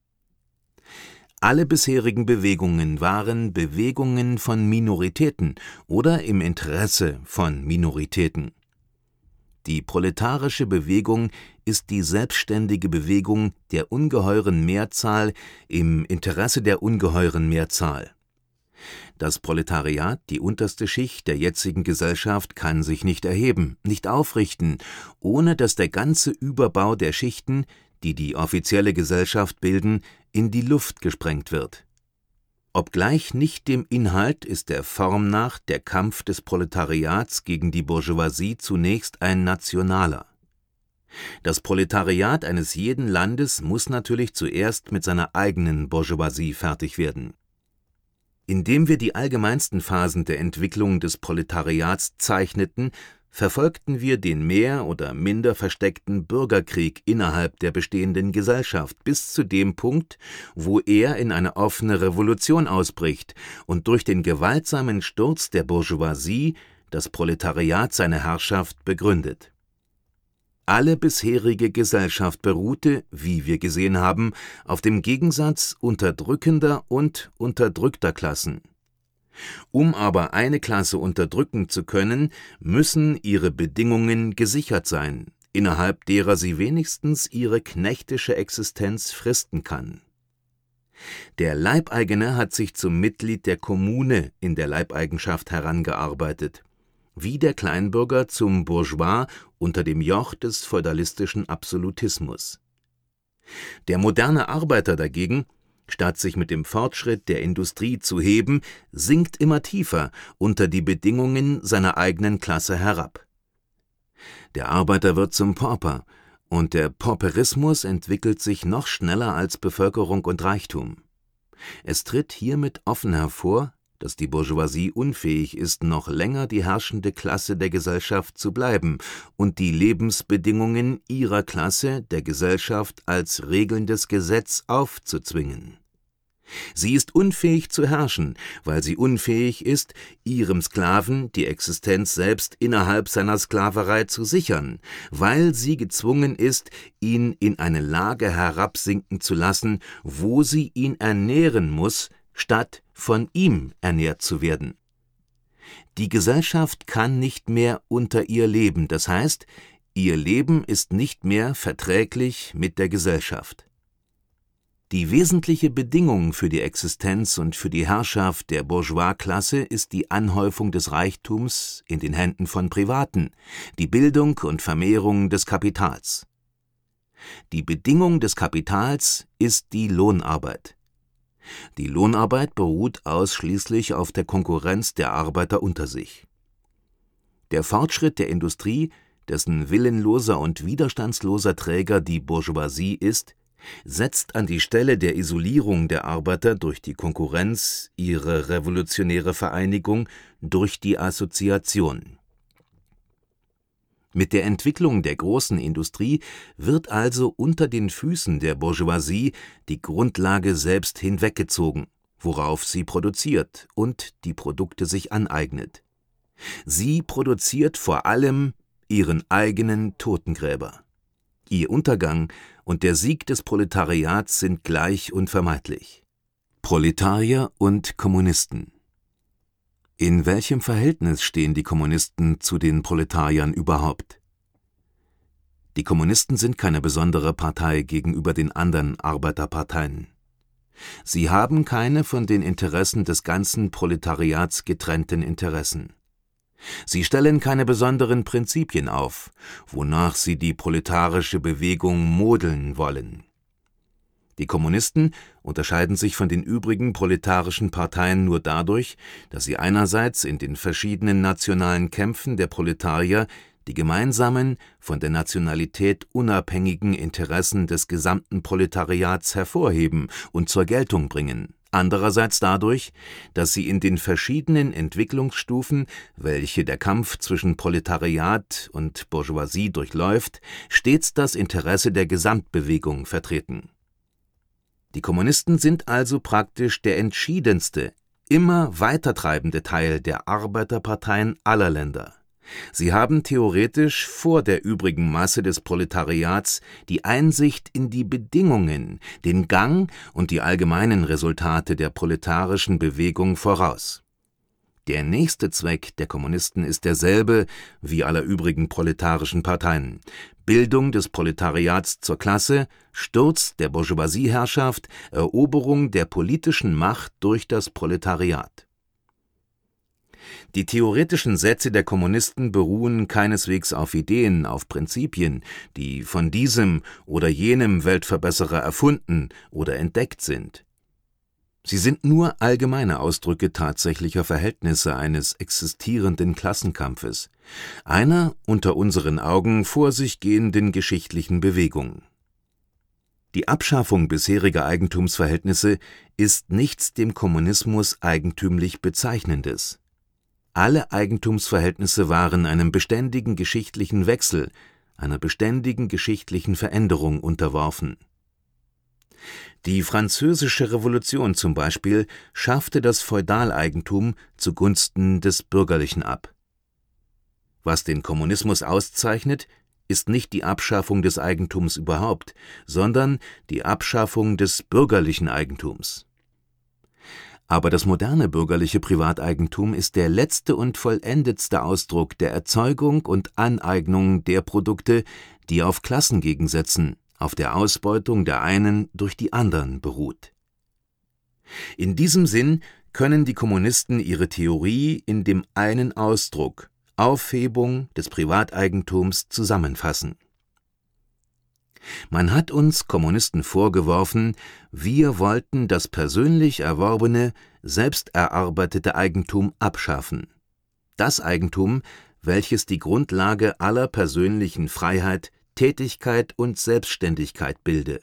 Alle bisherigen Bewegungen waren Bewegungen von Minoritäten oder im Interesse von Minoritäten. Die proletarische Bewegung ist die selbstständige Bewegung der ungeheuren Mehrzahl im Interesse der ungeheuren Mehrzahl. Das Proletariat, die unterste Schicht der jetzigen Gesellschaft, kann sich nicht erheben, nicht aufrichten, ohne dass der ganze Überbau der Schichten, die die offizielle Gesellschaft bilden, in die Luft gesprengt wird. Obgleich nicht dem Inhalt ist der Form nach der Kampf des Proletariats gegen die Bourgeoisie zunächst ein nationaler. Das Proletariat eines jeden Landes muss natürlich zuerst mit seiner eigenen Bourgeoisie fertig werden. Indem wir die allgemeinsten Phasen der Entwicklung des Proletariats zeichneten, verfolgten wir den mehr oder minder versteckten Bürgerkrieg innerhalb der bestehenden Gesellschaft bis zu dem Punkt, wo er in eine offene Revolution ausbricht und durch den gewaltsamen Sturz der Bourgeoisie das Proletariat seine Herrschaft begründet. Alle bisherige Gesellschaft beruhte, wie wir gesehen haben, auf dem Gegensatz unterdrückender und unterdrückter Klassen. Um aber eine Klasse unterdrücken zu können, müssen ihre Bedingungen gesichert sein, innerhalb derer sie wenigstens ihre knechtische Existenz fristen kann. Der Leibeigene hat sich zum Mitglied der Kommune in der Leibeigenschaft herangearbeitet. wie der Kleinbürger zum Bourgeois unter dem Joch des feudalistischen Absolutismus. Der moderne Arbeiter dagegen, statt sich mit dem Fortschritt der Industrie zu heben, sinkt immer tiefer unter die Bedingungen seiner eigenen Klasse herab. Der Arbeiter wird zum Pauper, und der Pauperismus entwickelt sich noch schneller als Bevölkerung und Reichtum. Es tritt hiermit offen hervor, dass die Bourgeoisie unfähig ist, noch länger die herrschende Klasse der Gesellschaft zu bleiben und die Lebensbedingungen ihrer Klasse der Gesellschaft als regelndes Gesetz aufzuzwingen. Sie ist unfähig zu herrschen, weil sie unfähig ist, ihrem Sklaven die Existenz selbst innerhalb seiner Sklaverei zu sichern, weil sie gezwungen ist, ihn in eine Lage herabsinken zu lassen, wo sie ihn ernähren muss, statt von ihm ernährt zu werden. Die Gesellschaft kann nicht mehr unter ihr leben, das heißt, ihr Leben ist nicht mehr verträglich mit der Gesellschaft. Die wesentliche Bedingung für die Existenz und für die Herrschaft der Bourgeoisklasse ist die Anhäufung des Reichtums in den Händen von Privaten, die Bildung und Vermehrung des Kapitals. Die Bedingung des Kapitals ist die Lohnarbeit. Die Lohnarbeit beruht ausschließlich auf der Konkurrenz der Arbeiter unter sich. Der Fortschritt der Industrie, dessen willenloser und widerstandsloser Träger die Bourgeoisie ist, setzt an die Stelle der Isolierung der Arbeiter durch die Konkurrenz ihre revolutionäre Vereinigung durch die Assoziation. Mit der Entwicklung der großen Industrie wird also unter den Füßen der Bourgeoisie die Grundlage selbst hinweggezogen, worauf sie produziert und die Produkte sich aneignet. Sie produziert vor allem ihren eigenen Totengräber. Ihr Untergang und der Sieg des Proletariats sind gleich unvermeidlich. Proletarier und Kommunisten. In welchem Verhältnis stehen die Kommunisten zu den Proletariern überhaupt? Die Kommunisten sind keine besondere Partei gegenüber den anderen Arbeiterparteien. Sie haben keine von den Interessen des ganzen Proletariats getrennten Interessen. Sie stellen keine besonderen Prinzipien auf, wonach sie die proletarische Bewegung modeln wollen. Die Kommunisten unterscheiden sich von den übrigen proletarischen Parteien nur dadurch, dass sie einerseits in den verschiedenen nationalen Kämpfen der Proletarier die gemeinsamen, von der Nationalität unabhängigen Interessen des gesamten Proletariats hervorheben und zur Geltung bringen, andererseits dadurch, dass sie in den verschiedenen Entwicklungsstufen, welche der Kampf zwischen Proletariat und Bourgeoisie durchläuft, stets das Interesse der Gesamtbewegung vertreten. Die Kommunisten sind also praktisch der entschiedenste, immer weitertreibende Teil der Arbeiterparteien aller Länder. Sie haben theoretisch vor der übrigen Masse des Proletariats die Einsicht in die Bedingungen, den Gang und die allgemeinen Resultate der proletarischen Bewegung voraus. Der nächste Zweck der Kommunisten ist derselbe wie aller übrigen proletarischen Parteien: Bildung des Proletariats zur Klasse, Sturz der Bourgeoisieherrschaft, Eroberung der politischen Macht durch das Proletariat. Die theoretischen Sätze der Kommunisten beruhen keineswegs auf Ideen, auf Prinzipien, die von diesem oder jenem Weltverbesserer erfunden oder entdeckt sind. Sie sind nur allgemeine Ausdrücke tatsächlicher Verhältnisse eines existierenden Klassenkampfes, einer unter unseren Augen vor sich gehenden geschichtlichen Bewegung. Die Abschaffung bisheriger Eigentumsverhältnisse ist nichts dem Kommunismus eigentümlich Bezeichnendes. Alle Eigentumsverhältnisse waren einem beständigen geschichtlichen Wechsel, einer beständigen geschichtlichen Veränderung unterworfen. Die Französische Revolution zum Beispiel schaffte das Feudaleigentum zugunsten des Bürgerlichen ab. Was den Kommunismus auszeichnet, ist nicht die Abschaffung des Eigentums überhaupt, sondern die Abschaffung des bürgerlichen Eigentums. Aber das moderne bürgerliche Privateigentum ist der letzte und vollendetste Ausdruck der Erzeugung und Aneignung der Produkte, die auf Klassengegensätzen, auf der Ausbeutung der einen durch die anderen beruht. In diesem Sinn können die Kommunisten ihre Theorie in dem einen Ausdruck, Aufhebung des Privateigentums zusammenfassen. Man hat uns Kommunisten vorgeworfen, wir wollten das persönlich erworbene, selbst erarbeitete Eigentum abschaffen. Das Eigentum, welches die Grundlage aller persönlichen Freiheit, Tätigkeit und Selbstständigkeit bilde.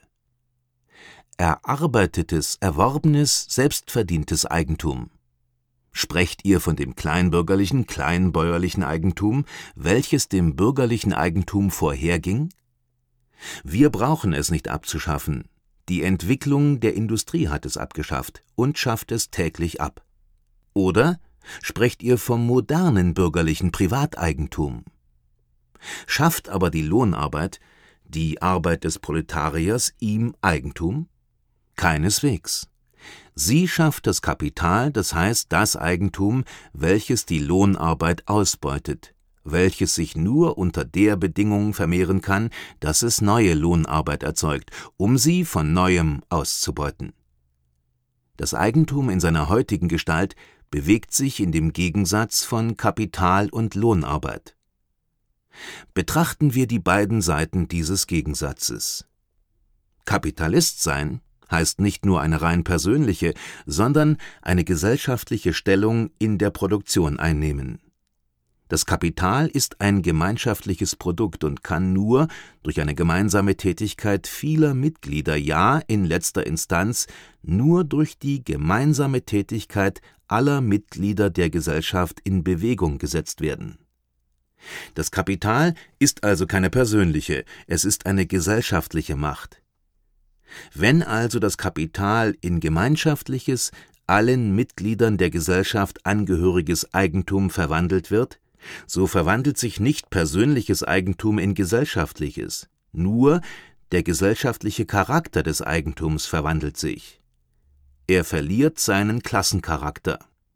Erarbeitetes, erworbenes, selbstverdientes Eigentum. Sprecht ihr von dem kleinbürgerlichen, kleinbäuerlichen Eigentum, welches dem bürgerlichen Eigentum vorherging? Wir brauchen es nicht abzuschaffen. Die Entwicklung der Industrie hat es abgeschafft und schafft es täglich ab. Oder sprecht ihr vom modernen bürgerlichen Privateigentum? Schafft aber die Lohnarbeit, die Arbeit des Proletariers, ihm Eigentum? Keineswegs. Sie schafft das Kapital, das heißt das Eigentum, welches die Lohnarbeit ausbeutet, welches sich nur unter der Bedingung vermehren kann, dass es neue Lohnarbeit erzeugt, um sie von Neuem auszubeuten. Das Eigentum in seiner heutigen Gestalt bewegt sich in dem Gegensatz von Kapital und Lohnarbeit. Betrachten wir die beiden Seiten dieses Gegensatzes. Kapitalist sein heißt nicht nur eine rein persönliche, sondern eine gesellschaftliche Stellung in der Produktion einnehmen. Das Kapital ist ein gemeinschaftliches Produkt und kann nur durch eine gemeinsame Tätigkeit vieler Mitglieder, ja in letzter Instanz nur durch die gemeinsame Tätigkeit aller Mitglieder der Gesellschaft in Bewegung gesetzt werden. Das Kapital ist also keine persönliche, es ist eine gesellschaftliche Macht. Wenn also das Kapital in gemeinschaftliches, allen Mitgliedern der Gesellschaft angehöriges Eigentum verwandelt wird, so verwandelt sich nicht persönliches Eigentum in gesellschaftliches, nur der gesellschaftliche Charakter des Eigentums verwandelt sich. Er verliert seinen Klassencharakter.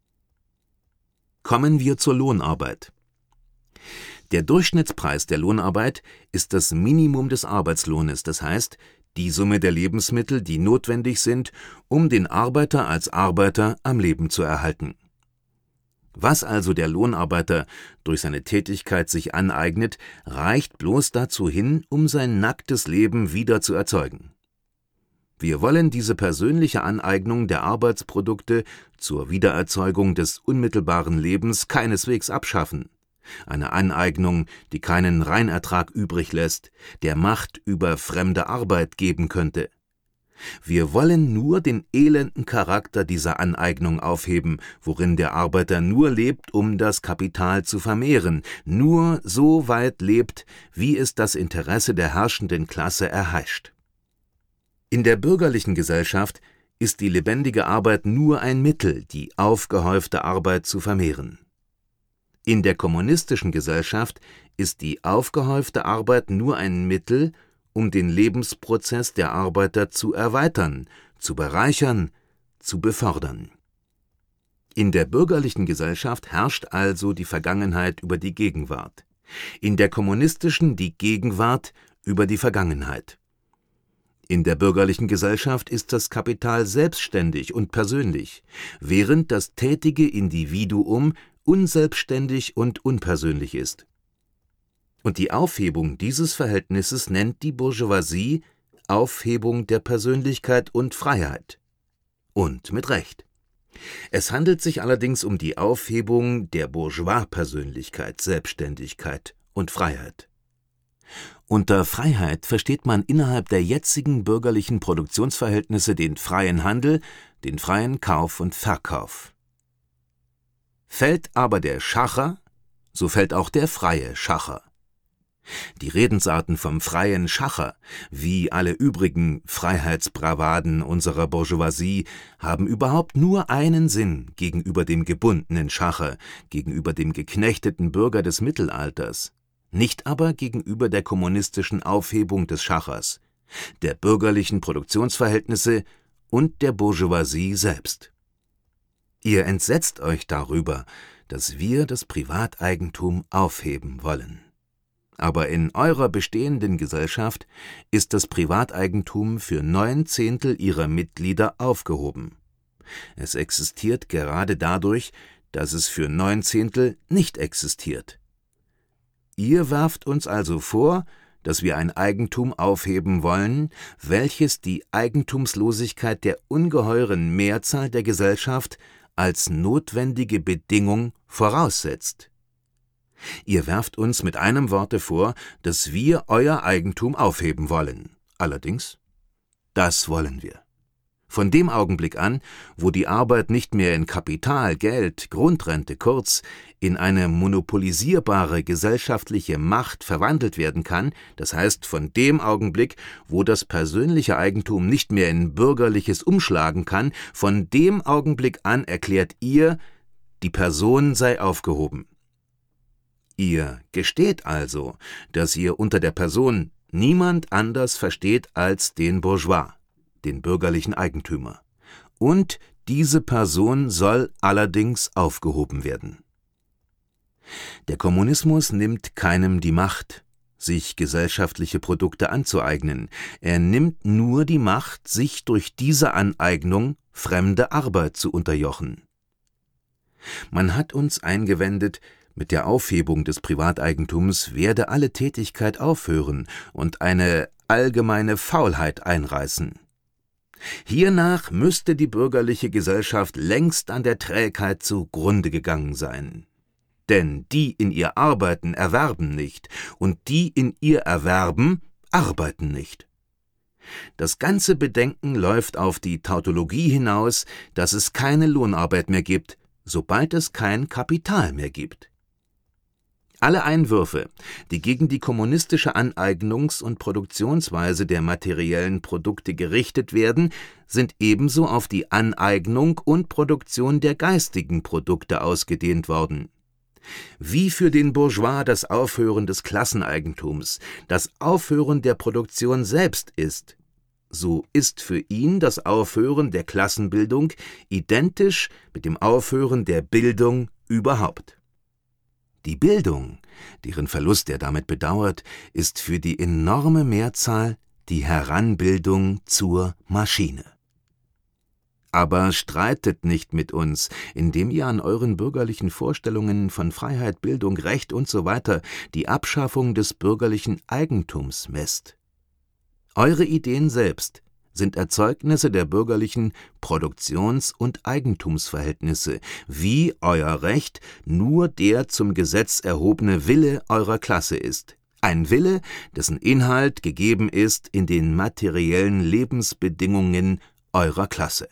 Kommen wir zur Lohnarbeit. Der Durchschnittspreis der Lohnarbeit ist das Minimum des Arbeitslohnes, das heißt, die Summe der Lebensmittel, die notwendig sind, um den Arbeiter als Arbeiter am Leben zu erhalten. Was also der Lohnarbeiter durch seine Tätigkeit sich aneignet, reicht bloß dazu hin, um sein nacktes Leben wieder zu erzeugen. Wir wollen diese persönliche Aneignung der Arbeitsprodukte zur Wiedererzeugung des unmittelbaren Lebens keineswegs abschaffen. Eine Aneignung, die keinen Reinertrag übrig lässt, der Macht über fremde Arbeit geben könnte. Wir wollen nur den elenden Charakter dieser Aneignung aufheben, worin der Arbeiter nur lebt, um das Kapital zu vermehren, nur so weit lebt, wie es das Interesse der herrschenden Klasse erheischt. In der bürgerlichen Gesellschaft ist die lebendige Arbeit nur ein Mittel, die aufgehäufte Arbeit zu vermehren. In der kommunistischen Gesellschaft ist die aufgehäufte Arbeit nur ein Mittel, um den Lebensprozess der Arbeiter zu erweitern, zu bereichern, zu befördern. In der bürgerlichen Gesellschaft herrscht also die Vergangenheit über die Gegenwart, in der kommunistischen die Gegenwart über die Vergangenheit. In der bürgerlichen Gesellschaft ist das Kapital selbstständig und persönlich, während das tätige Individuum unselbstständig und unpersönlich ist. Und die Aufhebung dieses Verhältnisses nennt die Bourgeoisie Aufhebung der Persönlichkeit und Freiheit. Und mit Recht. Es handelt sich allerdings um die Aufhebung der Bourgeois-Persönlichkeit, Selbstständigkeit und Freiheit. Unter Freiheit versteht man innerhalb der jetzigen bürgerlichen Produktionsverhältnisse den freien Handel, den freien Kauf und Verkauf. Fällt aber der Schacher, so fällt auch der freie Schacher. Die Redensarten vom freien Schacher, wie alle übrigen Freiheitsbravaden unserer Bourgeoisie, haben überhaupt nur einen Sinn gegenüber dem gebundenen Schacher, gegenüber dem geknechteten Bürger des Mittelalters, nicht aber gegenüber der kommunistischen Aufhebung des Schachers, der bürgerlichen Produktionsverhältnisse und der Bourgeoisie selbst. Ihr entsetzt euch darüber, dass wir das Privateigentum aufheben wollen. Aber in eurer bestehenden Gesellschaft ist das Privateigentum für 9/10 ihrer Mitglieder aufgehoben. Es existiert gerade dadurch, dass es für 9/10 nicht existiert, Ihr werft uns also vor, dass wir ein Eigentum aufheben wollen, welches die Eigentumslosigkeit der ungeheuren Mehrzahl der Gesellschaft als notwendige Bedingung voraussetzt. Ihr werft uns mit einem Worte vor, dass wir euer Eigentum aufheben wollen. Allerdings, das wollen wir. Von dem Augenblick an, wo die Arbeit nicht mehr in Kapital, Geld, Grundrente, kurz in eine monopolisierbare gesellschaftliche Macht verwandelt werden kann, das heißt von dem Augenblick, wo das persönliche Eigentum nicht mehr in bürgerliches umschlagen kann, von dem Augenblick an erklärt ihr, die Person sei aufgehoben. Ihr gesteht also, dass ihr unter der Person niemand anders versteht als den Bourgeois, den bürgerlichen Eigentümer. Und diese Person soll allerdings aufgehoben werden. Der Kommunismus nimmt keinem die Macht, sich gesellschaftliche Produkte anzueignen. Er nimmt nur die Macht, sich durch diese Aneignung fremde Arbeit zu unterjochen. Man hat uns eingewendet, mit der Aufhebung des Privateigentums werde alle Tätigkeit aufhören und eine allgemeine Faulheit einreißen. Hiernach müsste die bürgerliche Gesellschaft längst an der Trägheit zugrunde gegangen sein. Denn die in ihr arbeiten, erwerben nicht, und die in ihr erwerben, arbeiten nicht. Das ganze Bedenken läuft auf die Tautologie hinaus, dass es keine Lohnarbeit mehr gibt, sobald es kein Kapital mehr gibt. Alle Einwürfe, die gegen die kommunistische Aneignungs- und Produktionsweise der materiellen Produkte gerichtet werden, sind ebenso auf die Aneignung und Produktion der geistigen Produkte ausgedehnt worden. Wie für den Bourgeois das Aufhören des Klasseneigentums, das Aufhören der Produktion selbst ist, so ist für ihn das Aufhören der Klassenbildung identisch mit dem Aufhören der Bildung überhaupt. Die Bildung, deren Verlust er damit bedauert, ist für die enorme Mehrzahl die Heranbildung zur Maschine. Aber streitet nicht mit uns, indem ihr an euren bürgerlichen Vorstellungen von Freiheit, Bildung, Recht usw. die Abschaffung des bürgerlichen Eigentums messt. Eure Ideen selbst sind Erzeugnisse der bürgerlichen Produktions- und Eigentumsverhältnisse, wie euer Recht nur der zum Gesetz erhobene Wille eurer Klasse ist. Ein Wille, dessen Inhalt gegeben ist in den materiellen Lebensbedingungen eurer Klasse.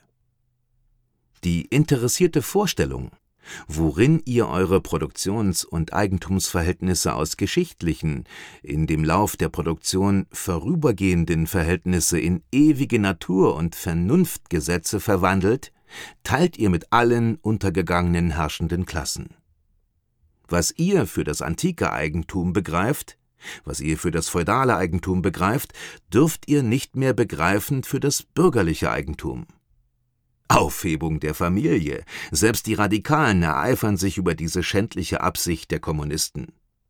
Die interessierte Vorstellung, worin ihr eure Produktions- und Eigentumsverhältnisse aus geschichtlichen, in dem Lauf der Produktion vorübergehenden Verhältnisse in ewige Natur- und Vernunftgesetze verwandelt, teilt ihr mit allen untergegangenen herrschenden Klassen. Was ihr für das antike Eigentum begreift, was ihr für das feudale Eigentum begreift, dürft ihr nicht mehr begreifen für das bürgerliche Eigentum. Aufhebung der Familie. Selbst die Radikalen ereifern sich über diese schändliche Absicht der Kommunisten.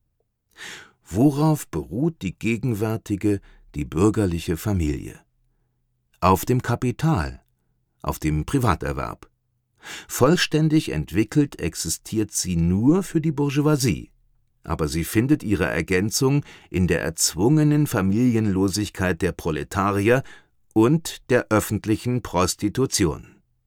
Worauf beruht die gegenwärtige, die bürgerliche Familie? Auf dem Kapital, auf dem Privaterwerb. Vollständig entwickelt existiert sie nur für die Bourgeoisie, aber sie findet ihre Ergänzung in der erzwungenen Familienlosigkeit der Proletarier und der öffentlichen Prostitution.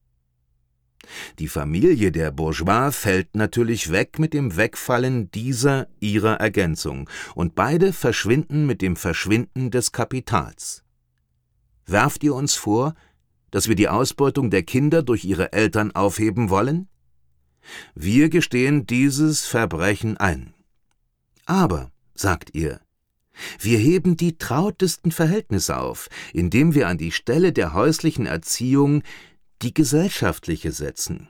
Die Familie der Bourgeois fällt natürlich weg mit dem Wegfallen dieser ihrer Ergänzung, und beide verschwinden mit dem Verschwinden des Kapitals. Werft ihr uns vor, dass wir die Ausbeutung der Kinder durch ihre Eltern aufheben wollen? Wir gestehen dieses Verbrechen ein. Aber, sagt ihr, wir heben die trautesten Verhältnisse auf, indem wir an die Stelle der häuslichen Erziehung die gesellschaftliche setzen.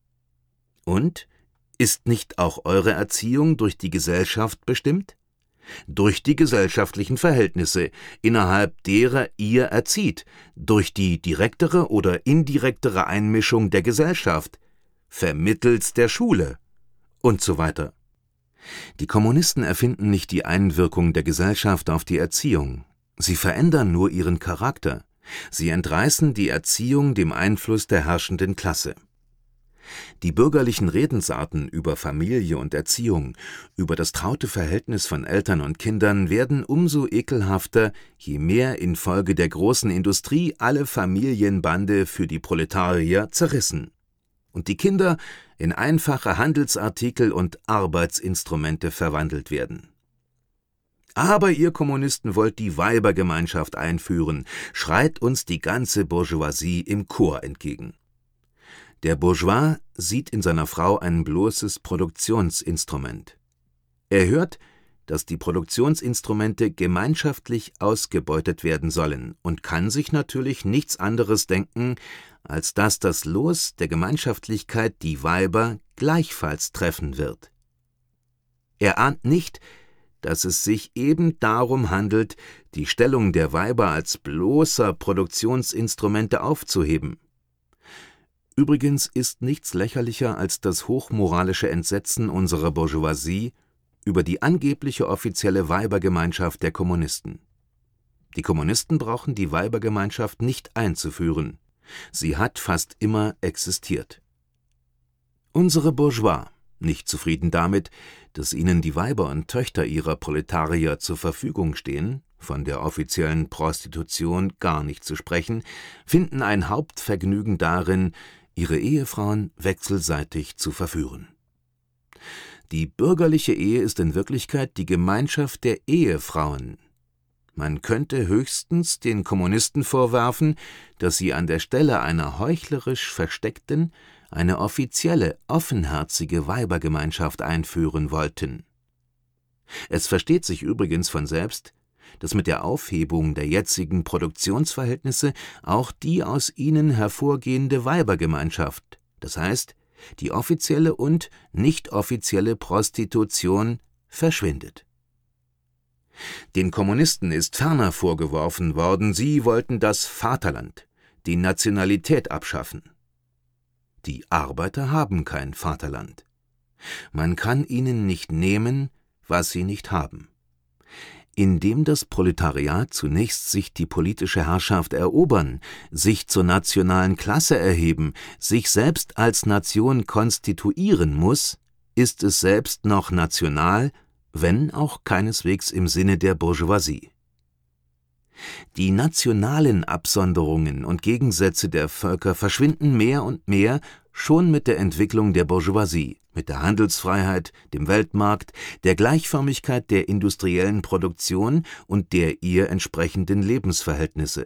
Und ist nicht auch eure Erziehung durch die Gesellschaft bestimmt? Durch die gesellschaftlichen Verhältnisse, innerhalb derer ihr erzieht, durch die direktere oder indirektere Einmischung der Gesellschaft, vermittels der Schule und so weiter. Die Kommunisten erfinden nicht die Einwirkung der Gesellschaft auf die Erziehung. Sie verändern nur ihren Charakter. Sie entreißen die Erziehung dem Einfluss der herrschenden Klasse. Die bürgerlichen Redensarten über Familie und Erziehung, über das traute Verhältnis von Eltern und Kindern werden umso ekelhafter, je mehr infolge der großen Industrie alle Familienbande für die Proletarier zerrissen und die Kinder in einfache Handelsartikel und Arbeitsinstrumente verwandelt werden. »Aber ihr Kommunisten wollt die Weibergemeinschaft einführen«, schreit uns die ganze Bourgeoisie im Chor entgegen. Der Bourgeois sieht in seiner Frau ein bloßes Produktionsinstrument. Er hört, dass die Produktionsinstrumente gemeinschaftlich ausgebeutet werden sollen und kann sich natürlich nichts anderes denken, als dass das Los der Gemeinschaftlichkeit die Weiber gleichfalls treffen wird. Er ahnt nicht, dass es sich eben darum handelt, die Stellung der Weiber als bloßer Produktionsinstrumente aufzuheben. Übrigens ist nichts lächerlicher als das hochmoralische Entsetzen unserer Bourgeoisie über die angebliche offizielle Weibergemeinschaft der Kommunisten. Die Kommunisten brauchen die Weibergemeinschaft nicht einzuführen. Sie hat fast immer existiert. Unsere Bourgeois, nicht zufrieden damit, dass ihnen die Weiber und Töchter ihrer Proletarier zur Verfügung stehen, von der offiziellen Prostitution gar nicht zu sprechen, finden ein Hauptvergnügen darin, ihre Ehefrauen wechselseitig zu verführen. Die bürgerliche Ehe ist in Wirklichkeit die Gemeinschaft der Ehefrauen. Man könnte höchstens den Kommunisten vorwerfen, dass sie an der Stelle einer heuchlerisch versteckten eine offizielle, offenherzige Weibergemeinschaft einführen wollten. Es versteht sich übrigens von selbst, dass mit der Aufhebung der jetzigen Produktionsverhältnisse auch die aus ihnen hervorgehende Weibergemeinschaft, das heißt, die offizielle und nicht offizielle Prostitution, verschwindet. Den Kommunisten ist ferner vorgeworfen worden, sie wollten das Vaterland, die Nationalität abschaffen. Die Arbeiter haben kein Vaterland. Man kann ihnen nicht nehmen, was sie nicht haben. Indem das Proletariat zunächst sich die politische Herrschaft erobern, sich zur nationalen Klasse erheben, sich selbst als Nation konstituieren muss, ist es selbst noch national, wenn auch keineswegs im Sinne der Bourgeoisie. Die nationalen Absonderungen und Gegensätze der Völker verschwinden mehr und mehr schon mit der Entwicklung der Bourgeoisie, mit der Handelsfreiheit, dem Weltmarkt, der Gleichförmigkeit der industriellen Produktion und der ihr entsprechenden Lebensverhältnisse.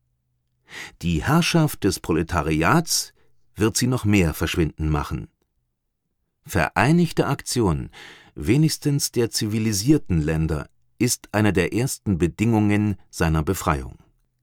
Die Herrschaft des Proletariats wird sie noch mehr verschwinden machen. Vereinigte Aktion, wenigstens der zivilisierten Länder, ist eine der ersten Bedingungen seiner Befreiung.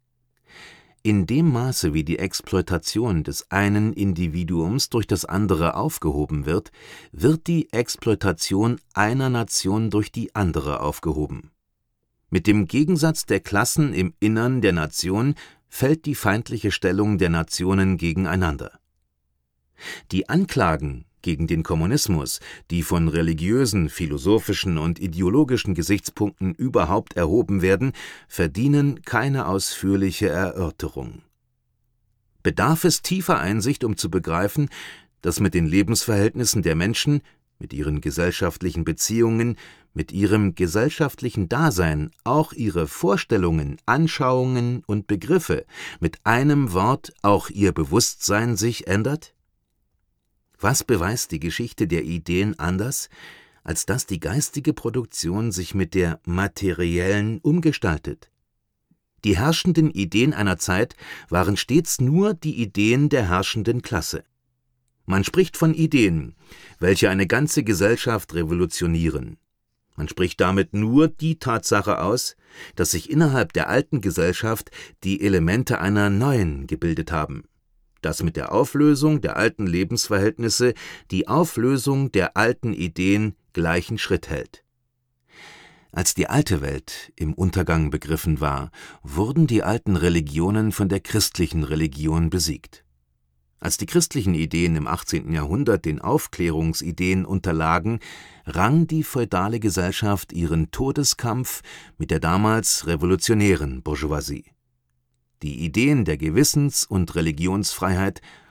In dem Maße, wie die Exploitation des einen Individuums durch das andere aufgehoben wird, wird die Exploitation einer Nation durch die andere aufgehoben. Mit dem Gegensatz der Klassen im Innern der Nation fällt die feindliche Stellung der Nationen gegeneinander. Die Anklagen gegen den Kommunismus, die von religiösen, philosophischen und ideologischen Gesichtspunkten überhaupt erhoben werden, verdienen keine ausführliche Erörterung. Bedarf es tiefer Einsicht, um zu begreifen, dass mit den Lebensverhältnissen der Menschen, mit ihren gesellschaftlichen Beziehungen, mit ihrem gesellschaftlichen Dasein auch ihre Vorstellungen, Anschauungen und Begriffe, mit einem Wort auch ihr Bewusstsein sich ändert? Was beweist die Geschichte der Ideen anders, als dass die geistige Produktion sich mit der materiellen umgestaltet? Die herrschenden Ideen einer Zeit waren stets nur die Ideen der herrschenden Klasse. Man spricht von Ideen, welche eine ganze Gesellschaft revolutionieren. Man spricht damit nur die Tatsache aus, dass sich innerhalb der alten Gesellschaft die Elemente einer neuen gebildet haben, dass mit der Auflösung der alten Lebensverhältnisse die Auflösung der alten Ideen gleichen Schritt hält. Als die alte Welt im Untergang begriffen war, wurden die alten Religionen von der christlichen Religion besiegt. Als die christlichen Ideen im 18. Jahrhundert den Aufklärungsideen unterlagen, rang die feudale Gesellschaft ihren Todeskampf mit der damals revolutionären Bourgeoisie. Die Ideen der Gewissens- und Religionsfreiheit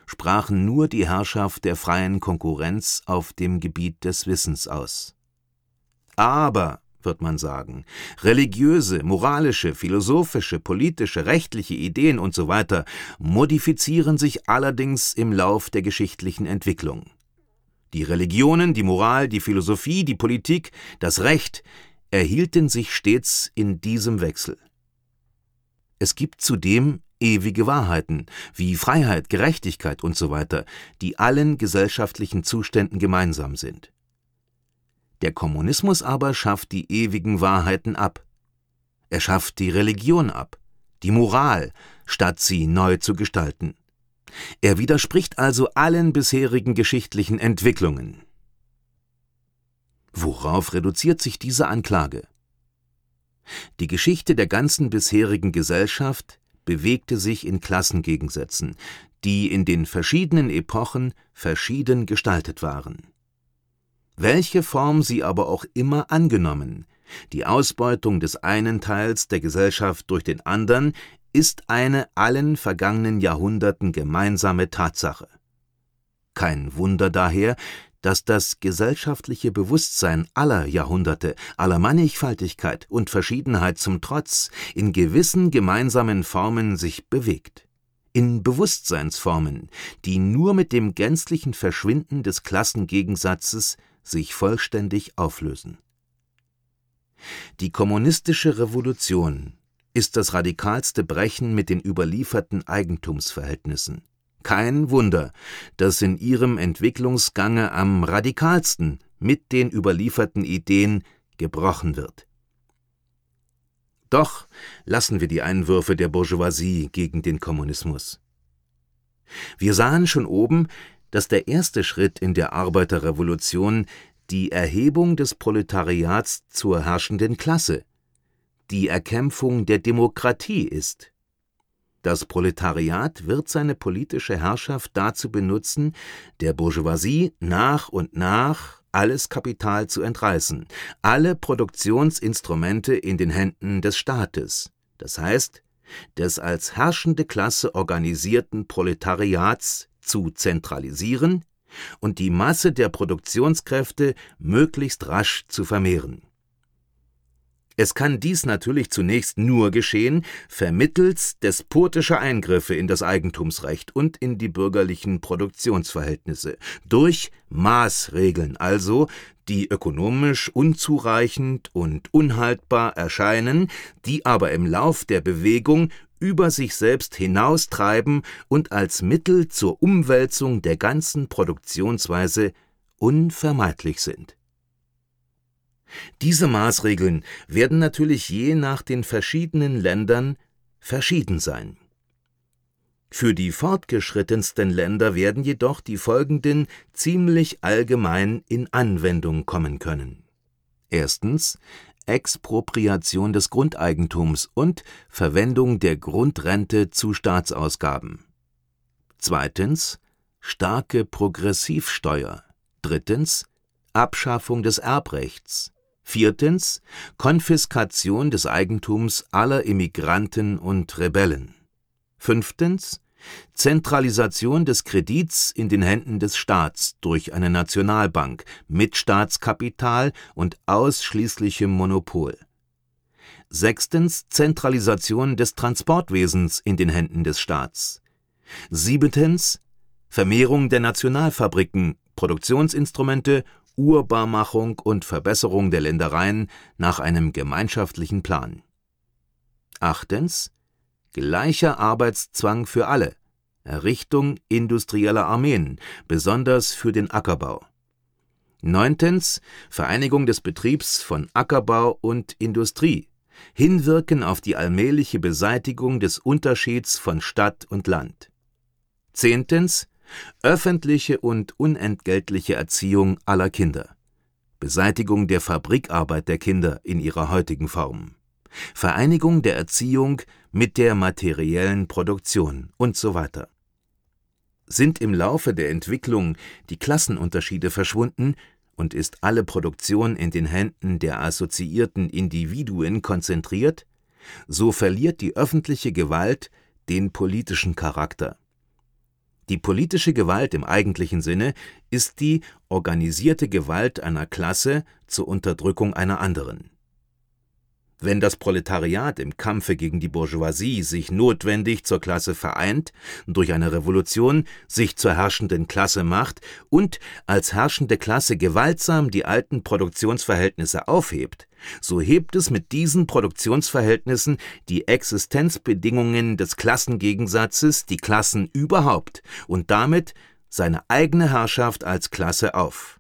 sprachen nur die Herrschaft der freien Konkurrenz auf dem Gebiet des Wissens aus. Aber, wird man sagen, religiöse, moralische, philosophische, politische, rechtliche Ideen usw. modifizieren sich allerdings im Lauf der geschichtlichen Entwicklung. Die Religionen, die Moral, die Philosophie, die Politik, das Recht erhielten sich stets in diesem Wechsel. Es gibt zudem ewige Wahrheiten, wie Freiheit, Gerechtigkeit usw., die allen gesellschaftlichen Zuständen gemeinsam sind. Der Kommunismus aber schafft die ewigen Wahrheiten ab. Er schafft die Religion ab, die Moral, statt sie neu zu gestalten. Er widerspricht also allen bisherigen geschichtlichen Entwicklungen. Worauf reduziert sich diese Anklage? Die Geschichte der ganzen bisherigen Gesellschaft bewegte sich in Klassengegensätzen, die in den verschiedenen Epochen verschieden gestaltet waren. Welche Form sie aber auch immer angenommen, die Ausbeutung des einen Teils der Gesellschaft durch den anderen ist eine allen vergangenen Jahrhunderten gemeinsame Tatsache. Kein Wunder daher, dass das gesellschaftliche Bewusstsein aller Jahrhunderte, aller Mannigfaltigkeit und Verschiedenheit zum Trotz in gewissen gemeinsamen Formen sich bewegt. In Bewusstseinsformen, die nur mit dem gänzlichen Verschwinden des Klassengegensatzes sich vollständig auflösen. Die kommunistische Revolution ist das radikalste Brechen mit den überlieferten Eigentumsverhältnissen. Kein Wunder, dass in ihrem Entwicklungsgange am radikalsten mit den überlieferten Ideen gebrochen wird. Doch lassen wir die Einwürfe der Bourgeoisie gegen den Kommunismus. Wir sahen schon oben, dass der erste Schritt in der Arbeiterrevolution die Erhebung des Proletariats zur herrschenden Klasse, die Erkämpfung der Demokratie ist. Das Proletariat wird seine politische Herrschaft dazu benutzen, der Bourgeoisie nach und nach alles Kapital zu entreißen, alle Produktionsinstrumente in den Händen des Staates, das heißt, des als herrschende Klasse organisierten Proletariats zu zentralisieren und die Masse der Produktionskräfte möglichst rasch zu vermehren. Es kann dies natürlich zunächst nur geschehen, vermittels despotischer Eingriffe in das Eigentumsrecht und in die bürgerlichen Produktionsverhältnisse, durch Maßregeln also, die ökonomisch unzureichend und unhaltbar erscheinen, die aber im Lauf der Bewegung über sich selbst hinaustreiben und als Mittel zur Umwälzung der ganzen Produktionsweise unvermeidlich sind. Diese Maßregeln werden natürlich je nach den verschiedenen Ländern verschieden sein. Für die fortgeschrittensten Länder werden jedoch die folgenden ziemlich allgemein in Anwendung kommen können. Erstens Expropriation des Grundeigentums und Verwendung der Grundrente zu Staatsausgaben. Zweitens starke Progressivsteuer. Drittens Abschaffung des Erbrechts. Viertens Konfiskation des Eigentums aller Immigranten und Rebellen. Fünftens Zentralisation des Kredits in den Händen des Staats durch eine Nationalbank mit Staatskapital und ausschließlichem Monopol. Sechstens Zentralisation des Transportwesens in den Händen des Staats. Siebtens Vermehrung der Nationalfabriken, Produktionsinstrumente, Urbarmachung und Verbesserung der Ländereien nach einem gemeinschaftlichen Plan. Achtens gleicher Arbeitszwang für alle, Errichtung industrieller Armeen, besonders für den Ackerbau. Neuntens Vereinigung des Betriebs von Ackerbau und Industrie, Hinwirken auf die allmähliche Beseitigung des Unterschieds von Stadt und Land. Zehntens öffentliche und unentgeltliche Erziehung aller Kinder, Beseitigung der Fabrikarbeit der Kinder in ihrer heutigen Form, Vereinigung der Erziehung mit der materiellen Produktion und so weiter. Sind im Laufe der Entwicklung die Klassenunterschiede verschwunden und ist alle Produktion in den Händen der assoziierten Individuen konzentriert, so verliert die öffentliche Gewalt den politischen Charakter. Die politische Gewalt im eigentlichen Sinne ist die organisierte Gewalt einer Klasse zur Unterdrückung einer anderen. Wenn das Proletariat im Kampfe gegen die Bourgeoisie sich notwendig zur Klasse vereint, durch eine Revolution sich zur herrschenden Klasse macht und als herrschende Klasse gewaltsam die alten Produktionsverhältnisse aufhebt, so hebt es mit diesen Produktionsverhältnissen die Existenzbedingungen des Klassengegensatzes, die Klassen überhaupt und damit seine eigene Herrschaft als Klasse auf.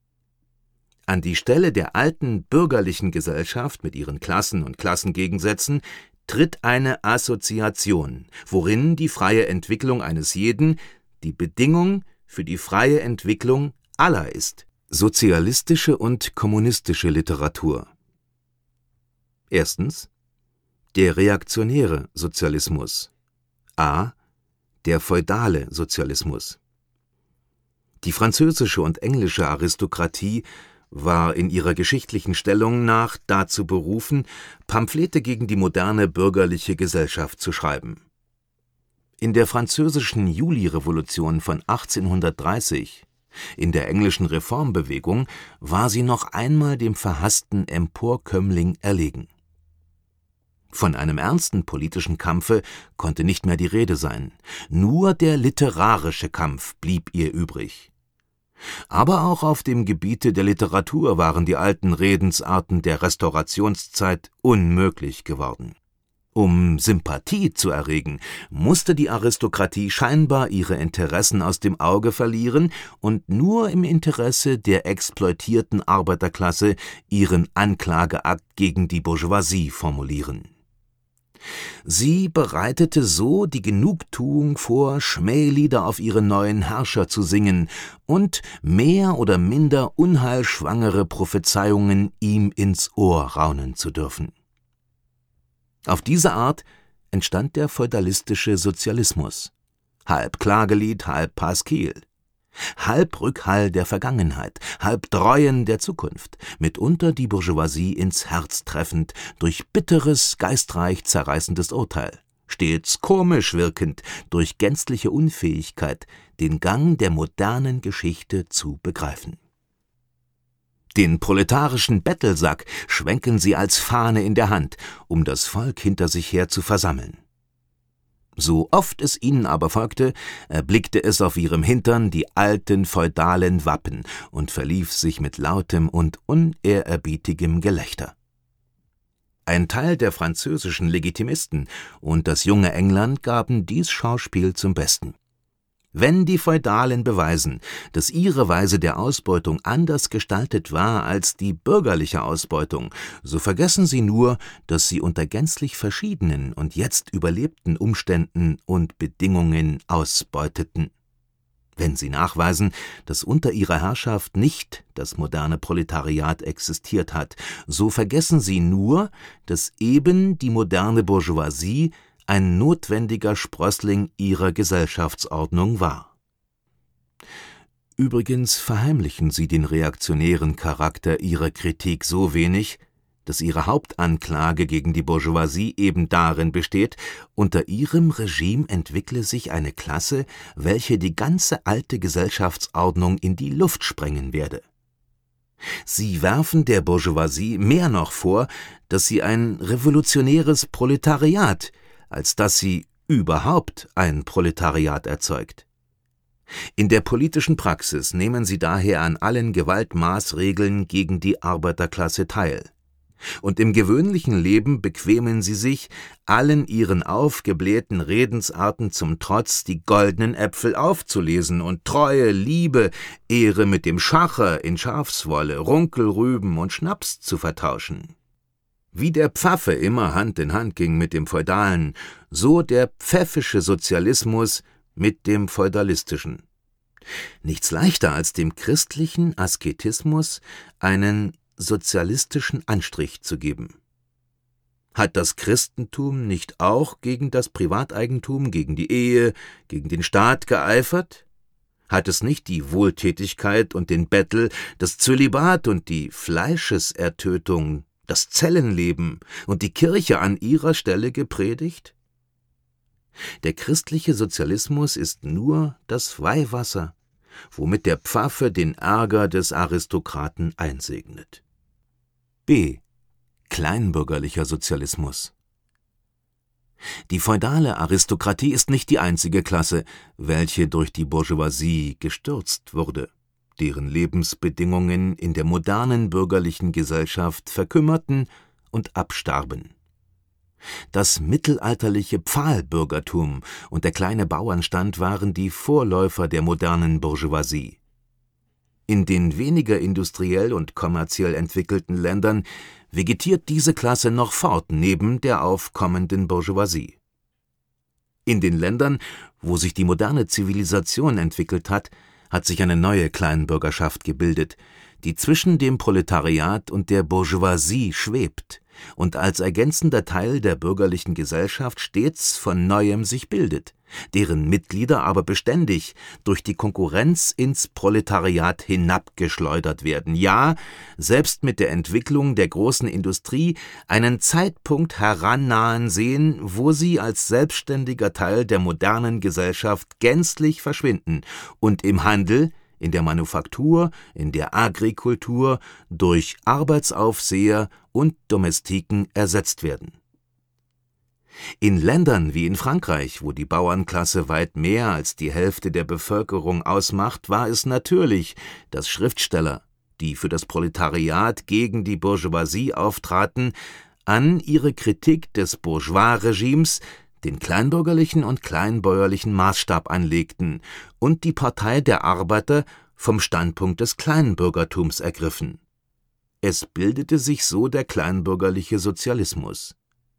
An die Stelle der alten bürgerlichen Gesellschaft mit ihren Klassen und Klassengegensätzen tritt eine Assoziation, worin die freie Entwicklung eines jeden die Bedingung für die freie Entwicklung aller ist. Sozialistische und kommunistische Literatur. Erstens der reaktionäre Sozialismus. A. Der feudale Sozialismus. Die französische und englische Aristokratie war in ihrer geschichtlichen Stellung nach dazu berufen, Pamphlete gegen die moderne bürgerliche Gesellschaft zu schreiben. In der französischen Julirevolution von 1830, in der englischen Reformbewegung, war sie noch einmal dem verhassten Emporkömmling erlegen. Von einem ernsten politischen Kampfe konnte nicht mehr die Rede sein, nur der literarische Kampf blieb ihr übrig. Aber auch auf dem Gebiete der Literatur waren die alten Redensarten der Restaurationszeit unmöglich geworden. Um Sympathie zu erregen, musste die Aristokratie scheinbar ihre Interessen aus dem Auge verlieren und nur im Interesse der exploitierten Arbeiterklasse ihren Anklageakt gegen die Bourgeoisie formulieren. Sie bereitete so die Genugtuung vor, Schmählieder auf ihren neuen Herrscher zu singen und mehr oder minder unheilschwangere Prophezeiungen ihm ins Ohr raunen zu dürfen. Auf diese Art entstand der feudalistische Sozialismus, halb Klagelied, halb Pasquil, halb Rückhall der Vergangenheit, halb Dräuen der Zukunft, mitunter die Bourgeoisie ins Herz treffend, durch bitteres, geistreich zerreißendes Urteil, stets komisch wirkend, durch gänzliche Unfähigkeit, den Gang der modernen Geschichte zu begreifen. Den proletarischen Bettelsack schwenken sie als Fahne in der Hand, um das Volk hinter sich her zu versammeln. So oft es ihnen aber folgte, erblickte es auf ihrem Hintern die alten feudalen Wappen und verlief sich mit lautem und unehrerbietigem Gelächter. Ein Teil der französischen Legitimisten und das junge England gaben dies Schauspiel zum Besten. Wenn die Feudalen beweisen, dass ihre Weise der Ausbeutung anders gestaltet war als die bürgerliche Ausbeutung, so vergessen sie nur, dass sie unter gänzlich verschiedenen und jetzt überlebten Umständen und Bedingungen ausbeuteten. Wenn sie nachweisen, dass unter ihrer Herrschaft nicht das moderne Proletariat existiert hat, so vergessen sie nur, dass eben die moderne Bourgeoisie ein notwendiger Sprössling ihrer Gesellschaftsordnung war. Übrigens verheimlichen sie den reaktionären Charakter ihrer Kritik so wenig, dass ihre Hauptanklage gegen die Bourgeoisie eben darin besteht, unter ihrem Regime entwickle sich eine Klasse, welche die ganze alte Gesellschaftsordnung in die Luft sprengen werde. Sie werfen der Bourgeoisie mehr noch vor, dass sie ein revolutionäres Proletariat, als dass sie überhaupt ein Proletariat erzeugt. In der politischen Praxis nehmen sie daher an allen Gewaltmaßregeln gegen die Arbeiterklasse teil. Und im gewöhnlichen Leben bequemen sie sich, allen ihren aufgeblähten Redensarten zum Trotz die goldenen Äpfel aufzulesen und Treue, Liebe, Ehre mit dem Schacher in Schafswolle, Runkelrüben und Schnaps zu vertauschen. Wie der Pfaffe immer Hand in Hand ging mit dem Feudalen, so der pfäffische Sozialismus mit dem feudalistischen. Nichts leichter als dem christlichen Asketismus einen sozialistischen Anstrich zu geben. Hat das Christentum nicht auch gegen das Privateigentum, gegen die Ehe, gegen den Staat geeifert? Hat es nicht die Wohltätigkeit und den Bettel, das Zölibat und die Fleischesertötung, das Zellenleben und die Kirche an ihrer Stelle gepredigt? Der christliche Sozialismus ist nur das Weihwasser, womit der Pfaffe den Ärger des Aristokraten einsegnet. B. Kleinbürgerlicher Sozialismus. Die feudale Aristokratie ist nicht die einzige Klasse, welche durch die Bourgeoisie gestürzt wurde, deren Lebensbedingungen in der modernen bürgerlichen Gesellschaft verkümmerten und abstarben. Das mittelalterliche Pfahlbürgertum und der kleine Bauernstand waren die Vorläufer der modernen Bourgeoisie. In den weniger industriell und kommerziell entwickelten Ländern vegetiert diese Klasse noch fort neben der aufkommenden Bourgeoisie. In den Ländern, wo sich die moderne Zivilisation entwickelt hat, hat sich eine neue Kleinbürgerschaft gebildet, die zwischen dem Proletariat und der Bourgeoisie schwebt und als ergänzender Teil der bürgerlichen Gesellschaft stets von Neuem sich bildet, deren Mitglieder aber beständig durch die Konkurrenz ins Proletariat hinabgeschleudert werden, ja, selbst mit der Entwicklung der großen Industrie einen Zeitpunkt herannahen sehen, wo sie als selbstständiger Teil der modernen Gesellschaft gänzlich verschwinden und im Handel, in der Manufaktur, in der Agrikultur durch Arbeitsaufseher und Domestiken ersetzt werden. In Ländern wie in Frankreich, wo die Bauernklasse weit mehr als die Hälfte der Bevölkerung ausmacht, war es natürlich, dass Schriftsteller, die für das Proletariat gegen die Bourgeoisie auftraten, an ihre Kritik des Bourgeois-Regimes den kleinbürgerlichen und kleinbäuerlichen Maßstab anlegten und die Partei der Arbeiter vom Standpunkt des Kleinbürgertums ergriffen. Es bildete sich so der kleinbürgerliche Sozialismus.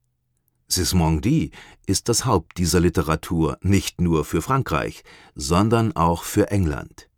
Sismondi ist das Haupt dieser Literatur nicht nur für Frankreich, sondern auch für England.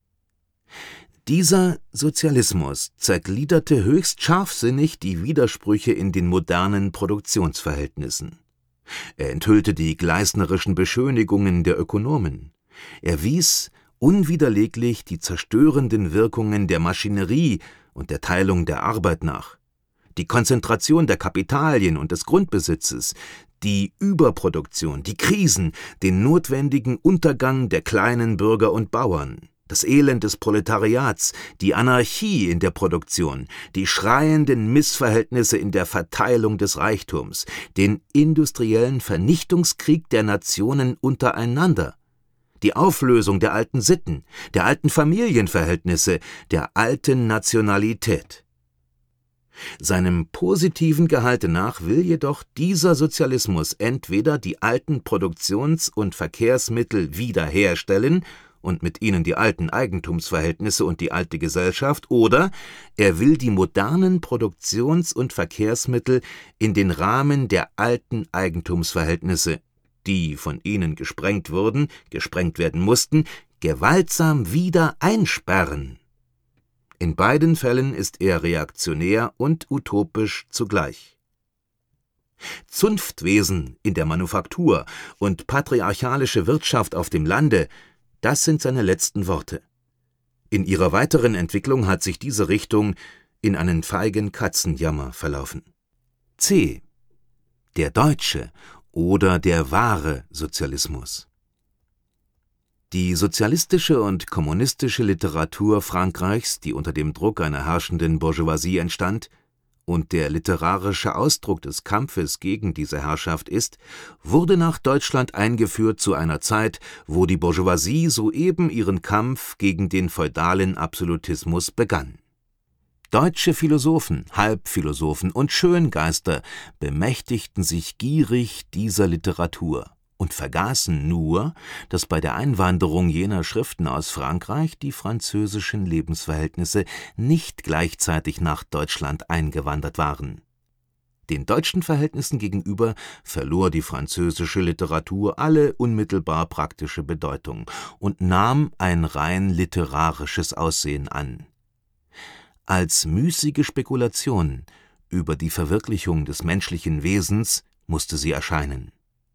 Dieser Sozialismus zergliederte höchst scharfsinnig die Widersprüche in den modernen Produktionsverhältnissen. Er enthüllte die gleisnerischen Beschönigungen der Ökonomen. Er wies unwiderleglich die zerstörenden Wirkungen der Maschinerie und der Teilung der Arbeit nach, die Konzentration der Kapitalien und des Grundbesitzes, die Überproduktion, die Krisen, den notwendigen Untergang der kleinen Bürger und Bauern, das Elend des Proletariats, die Anarchie in der Produktion, die schreienden Missverhältnisse in der Verteilung des Reichtums, den industriellen Vernichtungskrieg der Nationen untereinander, die Auflösung der alten Sitten, der alten Familienverhältnisse, der alten Nationalität. Seinem positiven Gehalte nach will jedoch dieser Sozialismus entweder die alten Produktions- und Verkehrsmittel wiederherstellen und mit ihnen die alten Eigentumsverhältnisse und die alte Gesellschaft, oder er will die modernen Produktions- und Verkehrsmittel in den Rahmen der alten Eigentumsverhältnisse, die von ihnen gesprengt werden mussten, gewaltsam wieder einsperren. In beiden Fällen ist er reaktionär und utopisch zugleich. Zunftwesen in der Manufaktur und patriarchalische Wirtschaft auf dem Lande, das sind seine letzten Worte. In ihrer weiteren Entwicklung hat sich diese Richtung in einen feigen Katzenjammer verlaufen. C. Der deutsche oder der wahre Sozialismus. Die sozialistische und kommunistische Literatur Frankreichs, die unter dem Druck einer herrschenden Bourgeoisie entstand und der literarische Ausdruck des Kampfes gegen diese Herrschaft ist, wurde nach Deutschland eingeführt zu einer Zeit, wo die Bourgeoisie soeben ihren Kampf gegen den feudalen Absolutismus begann. Deutsche Philosophen, Halbphilosophen und Schöngeister bemächtigten sich gierig dieser Literatur und vergaßen nur, dass bei der Einwanderung jener Schriften aus Frankreich die französischen Lebensverhältnisse nicht gleichzeitig nach Deutschland eingewandert waren. Den deutschen Verhältnissen gegenüber verlor die französische Literatur alle unmittelbar praktische Bedeutung und nahm ein rein literarisches Aussehen an. Als müßige Spekulation über die Verwirklichung des menschlichen Wesens musste sie erscheinen.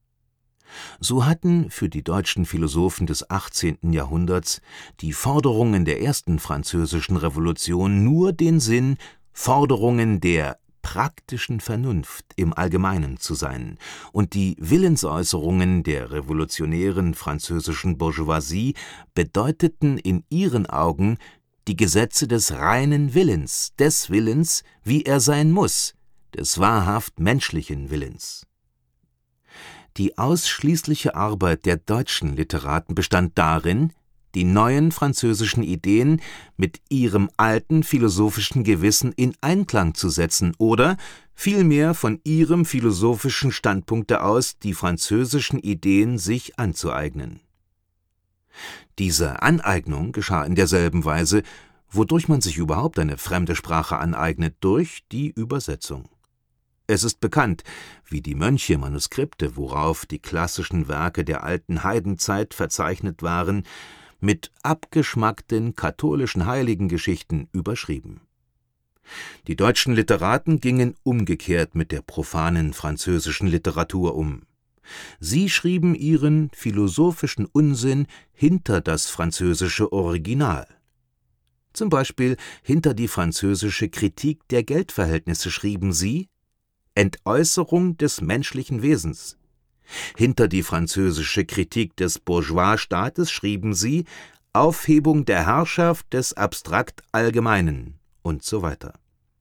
So hatten für die deutschen Philosophen des 18. Jahrhunderts die Forderungen der ersten französischen Revolution nur den Sinn, Forderungen der praktischen Vernunft im Allgemeinen zu sein, und die Willensäußerungen der revolutionären französischen Bourgeoisie bedeuteten in ihren Augen die Gesetze des reinen Willens, des Willens, wie er sein muss, des wahrhaft menschlichen Willens. Die ausschließliche Arbeit der deutschen Literaten bestand darin, die neuen französischen Ideen mit ihrem alten philosophischen Gewissen in Einklang zu setzen oder vielmehr von ihrem philosophischen Standpunkte aus die französischen Ideen sich anzueignen. Diese Aneignung geschah in derselben Weise, wodurch man sich überhaupt eine fremde Sprache aneignet, durch die Übersetzung. Es ist bekannt, wie die Mönche Manuskripte, worauf die klassischen Werke der alten Heidenzeit verzeichnet waren, mit abgeschmackten katholischen Heiligengeschichten überschrieben. Die deutschen Literaten gingen umgekehrt mit der profanen französischen Literatur um. Sie schrieben ihren philosophischen Unsinn hinter das französische Original. Zum Beispiel hinter die französische Kritik der Geldverhältnisse schrieben sie Entäußerung des menschlichen Wesens. Hinter die französische Kritik des Bourgeoisstaates schrieben sie Aufhebung der Herrschaft des abstrakt Allgemeinen und so weiter.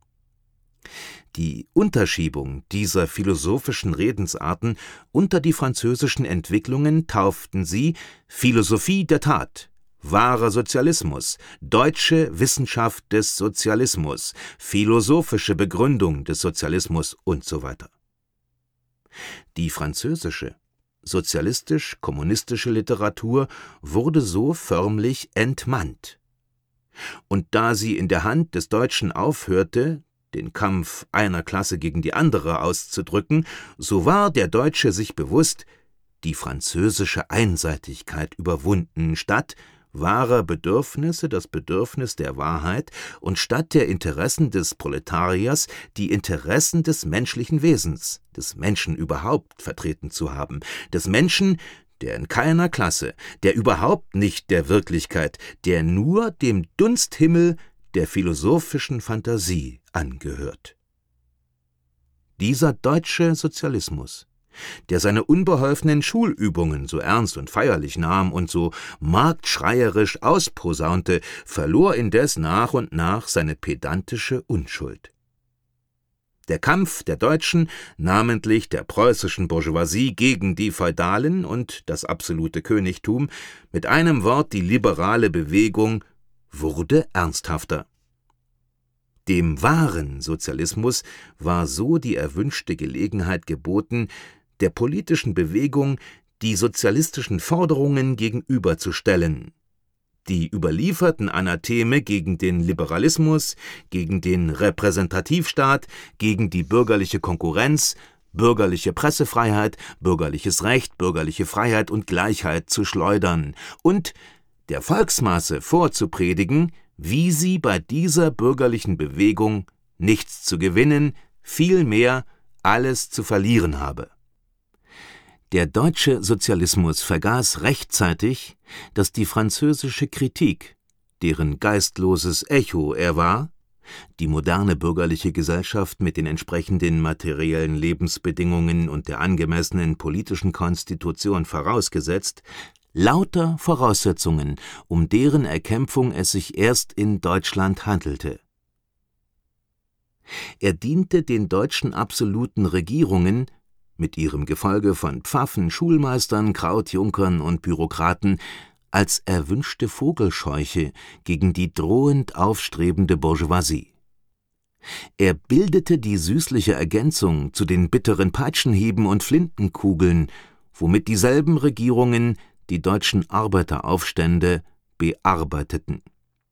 Die Unterschiebung dieser philosophischen Redensarten unter die französischen Entwicklungen tauften sie Philosophie der Tat, wahrer Sozialismus, deutsche Wissenschaft des Sozialismus, philosophische Begründung des Sozialismus und so weiter. Die französische, sozialistisch-kommunistische Literatur wurde so förmlich entmannt. Und da sie in der Hand des Deutschen aufhörte, den Kampf einer Klasse gegen die andere auszudrücken, so war der Deutsche sich bewusst, die französische Einseitigkeit überwunden, statt wahrer Bedürfnisse das Bedürfnis der Wahrheit und statt der Interessen des Proletariers die Interessen des menschlichen Wesens, des Menschen überhaupt vertreten zu haben, des Menschen, der in keiner Klasse, der überhaupt nicht der Wirklichkeit, der nur dem Dunsthimmel der philosophischen Fantasie angehört. Dieser deutsche Sozialismus, der seine unbeholfenen Schulübungen so ernst und feierlich nahm und so marktschreierisch ausposaunte, verlor indes nach und nach seine pedantische Unschuld. Der Kampf der Deutschen, namentlich der preußischen Bourgeoisie gegen die Feudalen und das absolute Königtum, mit einem Wort die liberale Bewegung, wurde ernsthafter. Dem wahren Sozialismus war so die erwünschte Gelegenheit geboten, der politischen Bewegung die sozialistischen Forderungen gegenüberzustellen, die überlieferten Anatheme gegen den Liberalismus, gegen den Repräsentativstaat, gegen die bürgerliche Konkurrenz, bürgerliche Pressefreiheit, bürgerliches Recht, bürgerliche Freiheit und Gleichheit zu schleudern und der Volksmasse vorzupredigen, wie sie bei dieser bürgerlichen Bewegung nichts zu gewinnen, vielmehr alles zu verlieren habe. Der deutsche Sozialismus vergaß rechtzeitig, dass die französische Kritik, deren geistloses Echo er war, die moderne bürgerliche Gesellschaft mit den entsprechenden materiellen Lebensbedingungen und der angemessenen politischen Konstitution vorausgesetzt, lauter Voraussetzungen, um deren Erkämpfung es sich erst in Deutschland handelte. Er diente den deutschen absoluten Regierungen mit ihrem Gefolge von Pfaffen, Schulmeistern, Krautjunkern und Bürokraten als erwünschte Vogelscheuche gegen die drohend aufstrebende Bourgeoisie. Er bildete die süßliche Ergänzung zu den bitteren Peitschenhieben und Flintenkugeln, womit dieselben Regierungen die deutschen Arbeiteraufstände bearbeiteten.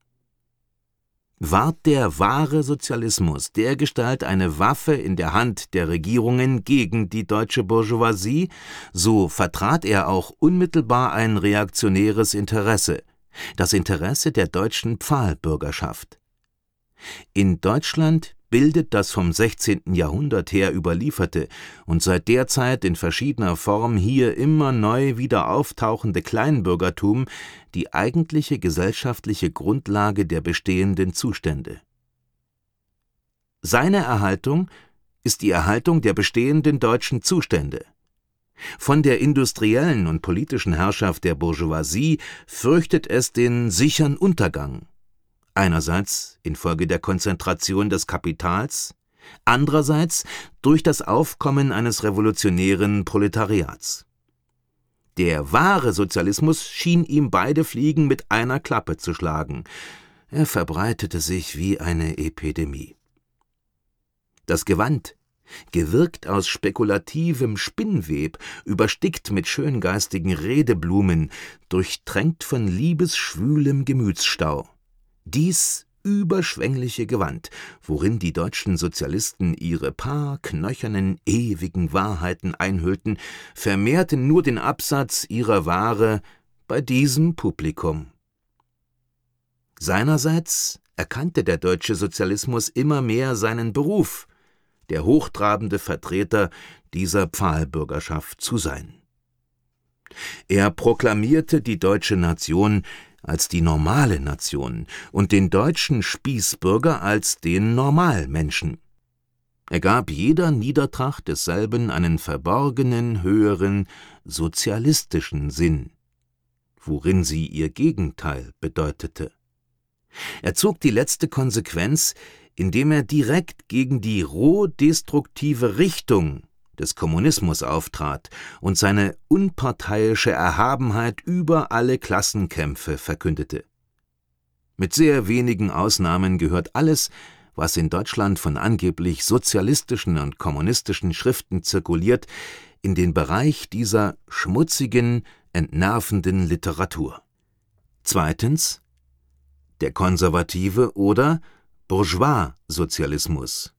Ward der wahre Sozialismus dergestalt eine Waffe in der Hand der Regierungen gegen die deutsche Bourgeoisie, so vertrat er auch unmittelbar ein reaktionäres Interesse, das Interesse der deutschen Pfahlbürgerschaft. In Deutschland bildet das vom 16. Jahrhundert her überlieferte und seit der Zeit in verschiedener Form hier immer neu wieder auftauchende Kleinbürgertum die eigentliche gesellschaftliche Grundlage der bestehenden Zustände. Seine Erhaltung ist die Erhaltung der bestehenden deutschen Zustände. Von der industriellen und politischen Herrschaft der Bourgeoisie fürchtet es den sichern Untergang. Einerseits infolge der Konzentration des Kapitals, andererseits durch das Aufkommen eines revolutionären Proletariats. Der wahre Sozialismus schien ihm beide Fliegen mit einer Klappe zu schlagen. Er verbreitete sich wie eine Epidemie. Das Gewand, gewirkt aus spekulativem Spinnweb, überstickt mit schöngeistigen Redeblumen, durchtränkt von liebesschwülem Gemütsstau. Dies überschwängliche Gewand, worin die deutschen Sozialisten ihre paar knöchernen, ewigen Wahrheiten einhüllten, vermehrten nur den Absatz ihrer Ware bei diesem Publikum. Seinerseits erkannte der deutsche Sozialismus immer mehr seinen Beruf, der hochtrabende Vertreter dieser Pfahlbürgerschaft zu sein. Er proklamierte die deutsche Nation als die normale Nation und den deutschen Spießbürger als den Normalmenschen. Er gab jeder Niedertracht desselben einen verborgenen, höheren, sozialistischen Sinn, worin sie ihr Gegenteil bedeutete. Er zog die letzte Konsequenz, indem er direkt gegen die roh destruktive Richtung des Kommunismus auftrat und seine unparteiische Erhabenheit über alle Klassenkämpfe verkündete. Mit sehr wenigen Ausnahmen gehört alles, was in Deutschland von angeblich sozialistischen und kommunistischen Schriften zirkuliert, in den Bereich dieser schmutzigen, entnervenden Literatur. Zweitens, der konservative oder Bourgeois-Sozialismus.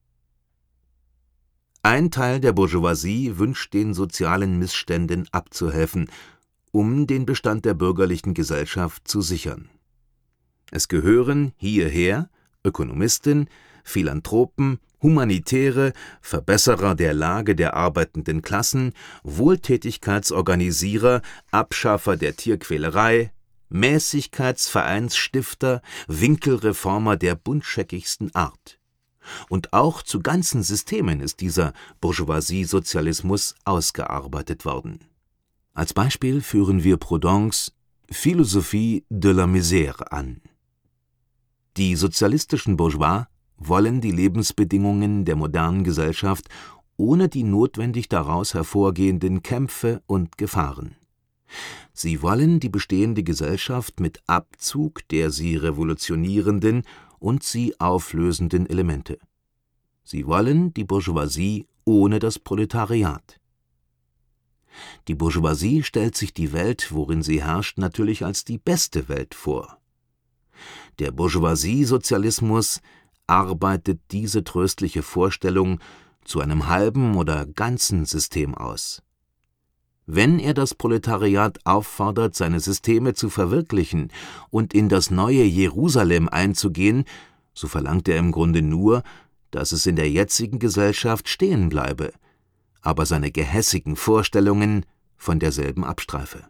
Ein Teil der Bourgeoisie wünscht den sozialen Missständen abzuhelfen, um den Bestand der bürgerlichen Gesellschaft zu sichern. Es gehören hierher Ökonomisten, Philanthropen, Humanitäre, Verbesserer der Lage der arbeitenden Klassen, Wohltätigkeitsorganisierer, Abschaffer der Tierquälerei, Mäßigkeitsvereinsstifter, Winkelreformer der buntscheckigsten Art. Und auch zu ganzen Systemen ist dieser Bourgeoisie-Sozialismus ausgearbeitet worden. Als Beispiel führen wir Proudhons Philosophie de la misère an. Die sozialistischen Bourgeois wollen die Lebensbedingungen der modernen Gesellschaft ohne die notwendig daraus hervorgehenden Kämpfe und Gefahren. Sie wollen die bestehende Gesellschaft mit Abzug der sie revolutionierenden und sie auflösenden Elemente. Sie wollen die Bourgeoisie ohne das Proletariat. Die Bourgeoisie stellt sich die Welt, worin sie herrscht, natürlich als die beste Welt vor. Der Bourgeoisie-Sozialismus arbeitet diese tröstliche Vorstellung zu einem halben oder ganzen System aus. Wenn er das Proletariat auffordert, seine Systeme zu verwirklichen und in das neue Jerusalem einzugehen, so verlangt er im Grunde nur, dass es in der jetzigen Gesellschaft stehen bleibe, aber seine gehässigen Vorstellungen von derselben abstreife.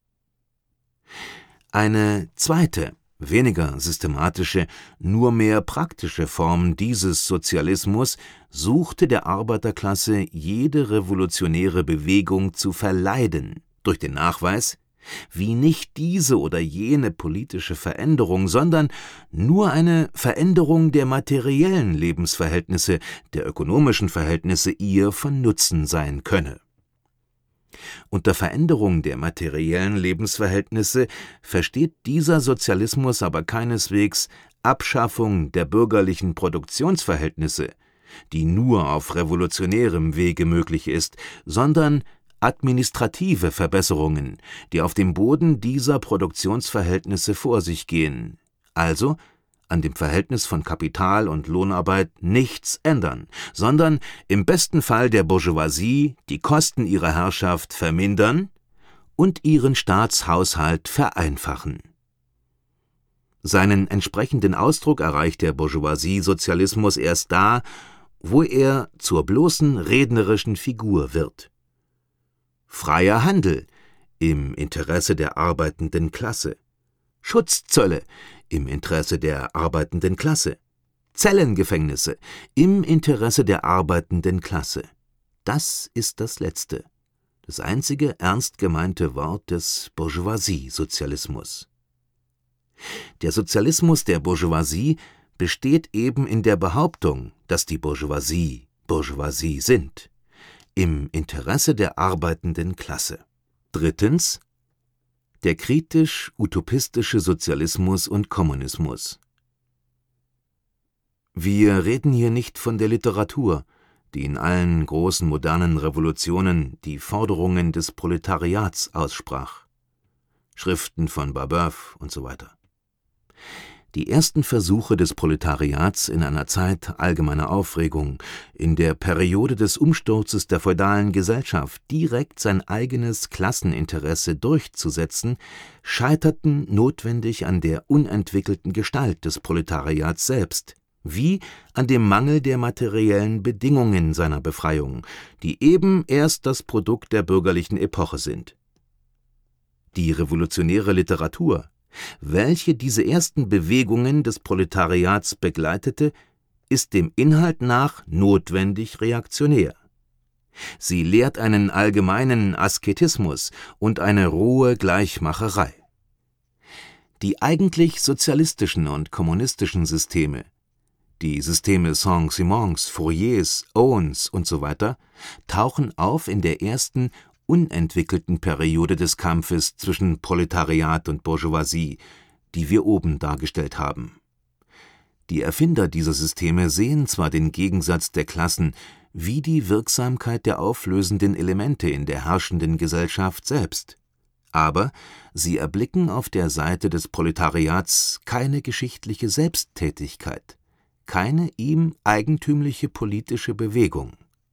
Eine zweite, weniger systematische, nur mehr praktische Form dieses Sozialismus suchte der Arbeiterklasse jede revolutionäre Bewegung zu verleiden, durch den Nachweis, wie nicht diese oder jene politische Veränderung, sondern nur eine Veränderung der materiellen Lebensverhältnisse, der ökonomischen Verhältnisse ihr von Nutzen sein könne. Unter Veränderung der materiellen Lebensverhältnisse versteht dieser Sozialismus aber keineswegs Abschaffung der bürgerlichen Produktionsverhältnisse, die nur auf revolutionärem Wege möglich ist, sondern administrative Verbesserungen, die auf dem Boden dieser Produktionsverhältnisse vor sich gehen, also an dem Verhältnis von Kapital und Lohnarbeit nichts ändern, sondern im besten Fall der Bourgeoisie die Kosten ihrer Herrschaft vermindern und ihren Staatshaushalt vereinfachen. Seinen entsprechenden Ausdruck erreicht der Bourgeoisie-Sozialismus erst da, wo er zur bloßen rednerischen Figur wird. Freier Handel im Interesse der arbeitenden Klasse, Schutzzölle im Interesse der arbeitenden Klasse, Zellengefängnisse im Interesse der arbeitenden Klasse. Das ist das letzte, das einzige ernst gemeinte Wort des Bourgeoisie-Sozialismus. Der Sozialismus der Bourgeoisie besteht eben in der Behauptung, dass die Bourgeoisie Bourgeoisie sind, im Interesse der arbeitenden Klasse. Drittens, der kritisch-utopistische Sozialismus und Kommunismus. Wir reden hier nicht von der Literatur, die in allen großen modernen Revolutionen die Forderungen des Proletariats aussprach. Schriften von Babeuf und so weiter. Die ersten Versuche des Proletariats in einer Zeit allgemeiner Aufregung, in der Periode des Umsturzes der feudalen Gesellschaft direkt sein eigenes Klasseninteresse durchzusetzen, scheiterten notwendig an der unentwickelten Gestalt des Proletariats selbst, wie an dem Mangel der materiellen Bedingungen seiner Befreiung, die eben erst das Produkt der bürgerlichen Epoche sind. Die revolutionäre Literatur, welche diese ersten Bewegungen des Proletariats begleitete, ist dem Inhalt nach notwendig reaktionär. Sie lehrt einen allgemeinen Asketismus und eine rohe Gleichmacherei. Die eigentlich sozialistischen und kommunistischen Systeme, die Systeme Saint-Simons, Fouriers, Owens usw., tauchen auf in der ersten unentwickelten Periode des Kampfes zwischen Proletariat und Bourgeoisie, die wir oben dargestellt haben. Die Erfinder dieser Systeme sehen zwar den Gegensatz der Klassen wie die Wirksamkeit der auflösenden Elemente in der herrschenden Gesellschaft selbst, aber sie erblicken auf der Seite des Proletariats keine geschichtliche Selbsttätigkeit, keine ihm eigentümliche politische Bewegung.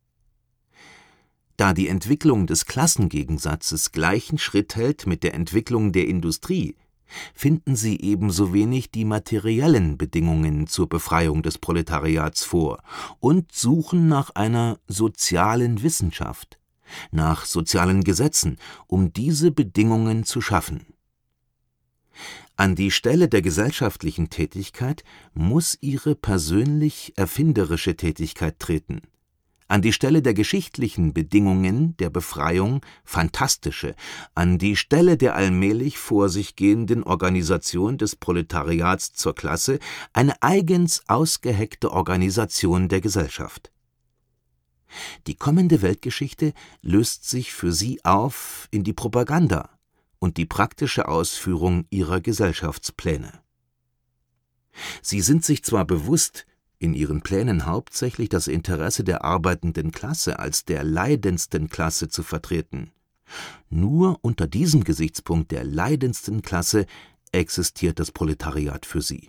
Da die Entwicklung des Klassengegensatzes gleichen Schritt hält mit der Entwicklung der Industrie, finden sie ebenso wenig die materiellen Bedingungen zur Befreiung des Proletariats vor und suchen nach einer sozialen Wissenschaft, nach sozialen Gesetzen, um diese Bedingungen zu schaffen. An die Stelle der gesellschaftlichen Tätigkeit muss ihre persönlich erfinderische Tätigkeit treten. An die Stelle der geschichtlichen Bedingungen der Befreiung fantastische, an die Stelle der allmählich vor sich gehenden Organisation des Proletariats zur Klasse eine eigens ausgeheckte Organisation der Gesellschaft. Die kommende Weltgeschichte löst sich für sie auf in die Propaganda und die praktische Ausführung ihrer Gesellschaftspläne. Sie sind sich zwar bewusst, in ihren Plänen hauptsächlich das Interesse der arbeitenden Klasse als der leidendsten Klasse zu vertreten. Nur unter diesem Gesichtspunkt der leidendsten Klasse existiert das Proletariat für sie.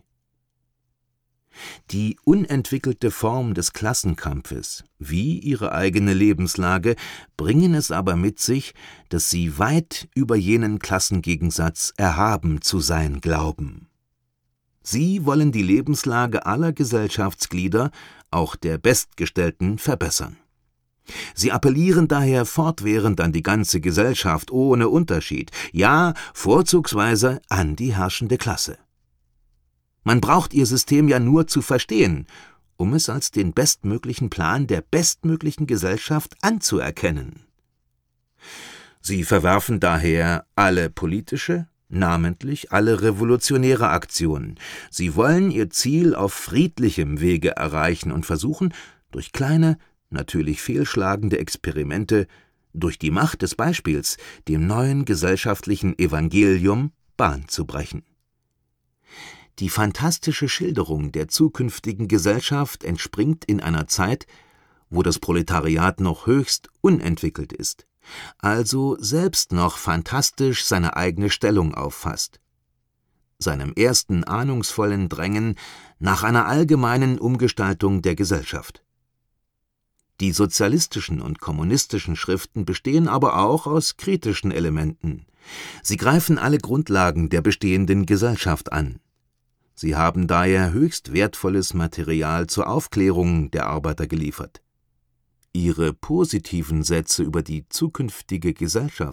Die unentwickelte Form des Klassenkampfes, wie ihre eigene Lebenslage, bringen es aber mit sich, dass sie weit über jenen Klassengegensatz erhaben zu sein glauben. Sie wollen die Lebenslage aller Gesellschaftsglieder, auch der Bestgestellten, verbessern. Sie appellieren daher fortwährend an die ganze Gesellschaft ohne Unterschied, ja, vorzugsweise an die herrschende Klasse. Man braucht ihr System ja nur zu verstehen, um es als den bestmöglichen Plan der bestmöglichen Gesellschaft anzuerkennen. Sie verwerfen daher alle politische, namentlich alle revolutionäre Aktionen. Sie wollen ihr Ziel auf friedlichem Wege erreichen und versuchen, durch kleine, natürlich fehlschlagende Experimente, durch die Macht des Beispiels, dem neuen gesellschaftlichen Evangelium Bahn zu brechen. Die fantastische Schilderung der zukünftigen Gesellschaft entspringt in einer Zeit, wo das Proletariat noch höchst unentwickelt ist, also selbst noch fantastisch seine eigene Stellung auffasst, seinem ersten ahnungsvollen Drängen nach einer allgemeinen Umgestaltung der Gesellschaft. Die sozialistischen und kommunistischen Schriften bestehen aber auch aus kritischen Elementen. Sie greifen alle Grundlagen der bestehenden Gesellschaft an. Sie haben daher höchst wertvolles Material zur Aufklärung der Arbeiter geliefert. Ihre positiven Sätze über die zukünftige Gesellschaft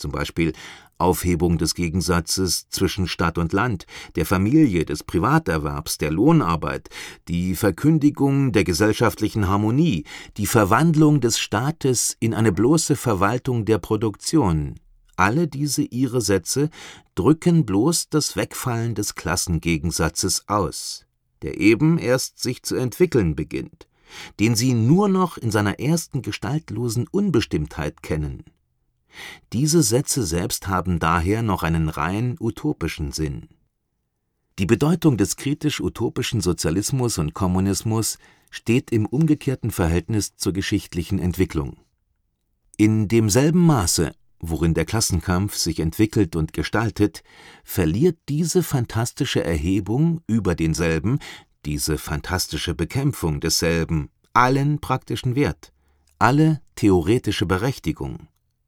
zum Beispiel Aufhebung des Gegensatzes zwischen Stadt und Land, der Familie, des Privaterwerbs, der Lohnarbeit, die Verkündigung der gesellschaftlichen Harmonie, die Verwandlung des Staates in eine bloße Verwaltung der Produktion. Alle diese ihre Sätze drücken bloß das Wegfallen des Klassengegensatzes aus, der eben erst sich zu entwickeln beginnt, den sie nur noch in seiner ersten gestaltlosen Unbestimmtheit kennen. Diese Sätze selbst haben daher noch einen rein utopischen Sinn. Die Bedeutung des kritisch-utopischen Sozialismus und Kommunismus steht im umgekehrten Verhältnis zur geschichtlichen Entwicklung. In demselben Maße, worin der Klassenkampf sich entwickelt und gestaltet, verliert diese fantastische Erhebung über denselben, diese fantastische Bekämpfung desselben, allen praktischen Wert, alle theoretische Berechtigung.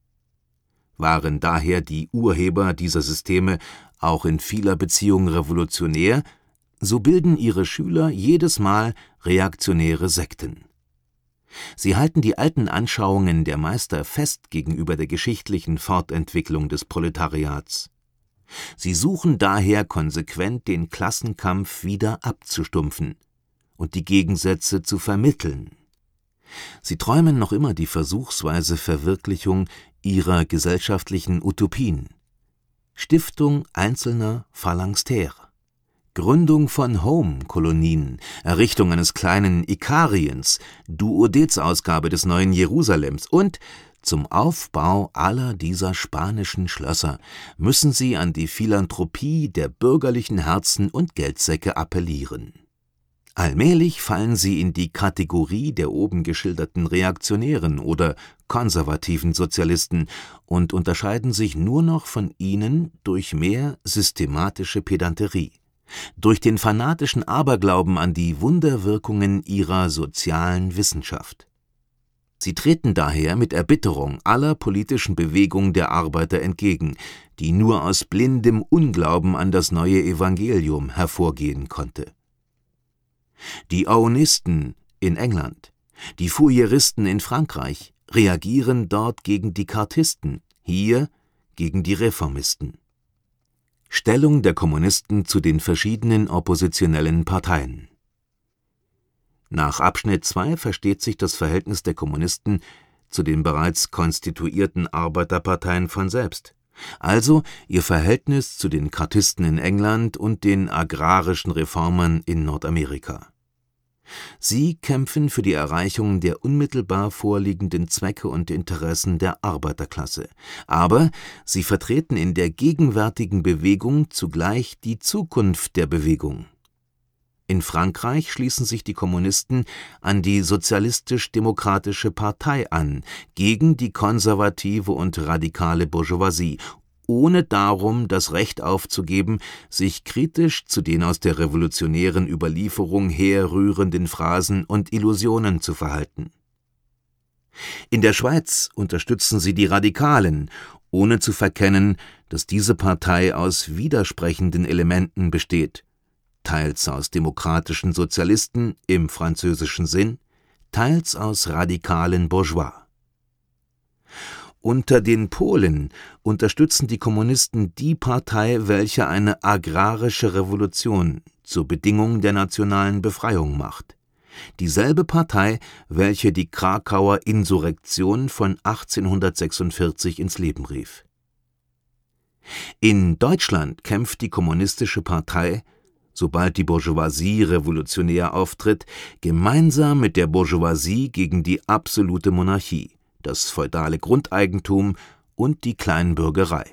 Waren daher die Urheber dieser Systeme auch in vieler Beziehung revolutionär, so bilden ihre Schüler jedes Mal reaktionäre Sekten. Sie halten die alten Anschauungen der Meister fest gegenüber der geschichtlichen Fortentwicklung des Proletariats. Sie suchen daher konsequent den Klassenkampf wieder abzustumpfen und die Gegensätze zu vermitteln. Sie träumen noch immer die versuchsweise Verwirklichung ihrer gesellschaftlichen Utopien: Stiftung einzelner Phalanxtäre, Gründung von Home-Kolonien, Errichtung eines kleinen Ikariens, Duodez-Ausgabe des neuen Jerusalems und zum Aufbau aller dieser spanischen Schlösser müssen sie an die Philanthropie der bürgerlichen Herzen und Geldsäcke appellieren. Allmählich fallen sie in die Kategorie der oben geschilderten reaktionären oder konservativen Sozialisten und unterscheiden sich nur noch von ihnen durch mehr systematische Pedanterie, durch den fanatischen Aberglauben an die Wunderwirkungen ihrer sozialen Wissenschaft. Sie treten daher mit Erbitterung aller politischen Bewegungen der Arbeiter entgegen, die nur aus blindem Unglauben an das neue Evangelium hervorgehen konnte. Die Aonisten in England, die Fourieristen in Frankreich reagieren dort gegen die Chartisten, hier gegen die Reformisten. Stellung der Kommunisten zu den verschiedenen oppositionellen Parteien. Nach Abschnitt 2 versteht sich das Verhältnis der Kommunisten zu den bereits konstituierten Arbeiterparteien von selbst, also ihr Verhältnis zu den Chartisten in England und den agrarischen Reformern in Nordamerika. Sie kämpfen für die Erreichung der unmittelbar vorliegenden Zwecke und Interessen der Arbeiterklasse, aber sie vertreten in der gegenwärtigen Bewegung zugleich die Zukunft der Bewegung. In Frankreich schließen sich die Kommunisten an die Sozialistisch-Demokratische Partei an, gegen die konservative und radikale Bourgeoisie, ohne darum das Recht aufzugeben, sich kritisch zu den aus der revolutionären Überlieferung herrührenden Phrasen und Illusionen zu verhalten. In der Schweiz unterstützen sie die Radikalen, ohne zu verkennen, dass diese Partei aus widersprechenden Elementen besteht, teils aus demokratischen Sozialisten im französischen Sinn, teils aus radikalen Bourgeois. Unter den Polen unterstützen die Kommunisten die Partei, welche eine agrarische Revolution zur Bedingung der nationalen Befreiung macht. Dieselbe Partei, welche die Krakauer Insurrektion von 1846 ins Leben rief. In Deutschland kämpft die Kommunistische Partei, sobald die Bourgeoisie revolutionär auftritt, gemeinsam mit der Bourgeoisie gegen die absolute Monarchie, das feudale Grundeigentum und die Kleinbürgerei.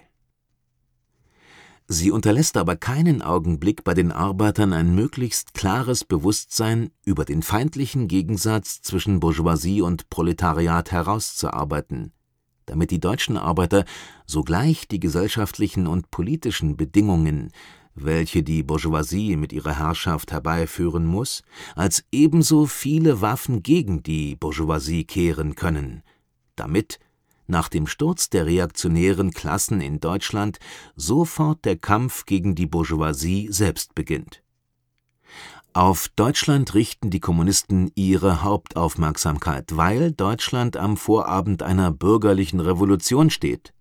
Sie unterlässt aber keinen Augenblick bei den Arbeitern ein möglichst klares Bewusstsein über den feindlichen Gegensatz zwischen Bourgeoisie und Proletariat herauszuarbeiten, damit die deutschen Arbeiter sogleich die gesellschaftlichen und politischen Bedingungen, welche die Bourgeoisie mit ihrer Herrschaft herbeiführen muss, als ebenso viele Waffen gegen die Bourgeoisie kehren können, damit nach dem Sturz der reaktionären Klassen in Deutschland sofort der Kampf gegen die Bourgeoisie selbst beginnt. Auf Deutschland richten die Kommunisten ihre Hauptaufmerksamkeit, weil Deutschland am Vorabend einer bürgerlichen Revolution steht,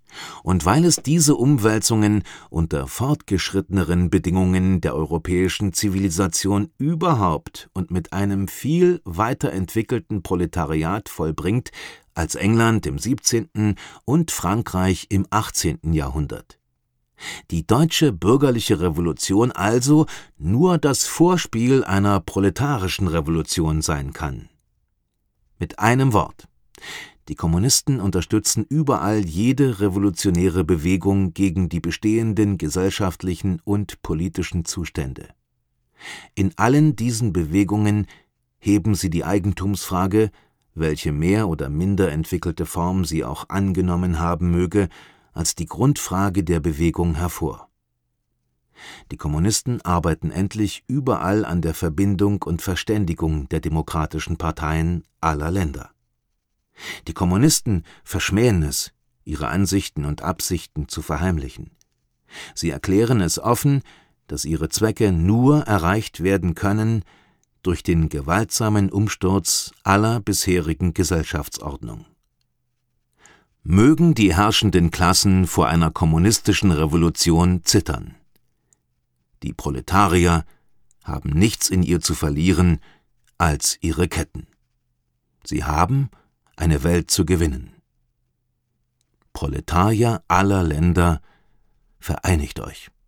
Und weil es diese Umwälzungen unter fortgeschritteneren Bedingungen der europäischen Zivilisation überhaupt und mit einem viel weiterentwickelten Proletariat vollbringt als England im 17. und Frankreich im 18. Jahrhundert. Die deutsche bürgerliche Revolution also nur das Vorspiel einer proletarischen Revolution sein kann. Mit einem Wort: Die Kommunisten unterstützen überall jede revolutionäre Bewegung gegen die bestehenden gesellschaftlichen und politischen Zustände. In allen diesen Bewegungen heben sie die Eigentumsfrage, welche mehr oder minder entwickelte Form sie auch angenommen haben möge, als die Grundfrage der Bewegung hervor. Die Kommunisten arbeiten endlich überall an der Verbindung und Verständigung der demokratischen Parteien aller Länder. Die Kommunisten verschmähen es, ihre Ansichten und Absichten zu verheimlichen. Sie erklären es offen, dass ihre Zwecke nur erreicht werden können durch den gewaltsamen Umsturz aller bisherigen Gesellschaftsordnung. Mögen die herrschenden Klassen vor einer kommunistischen Revolution zittern. Die Proletarier haben nichts in ihr zu verlieren als ihre Ketten. Sie haben eine Welt zu gewinnen. Proletarier aller Länder, vereinigt euch!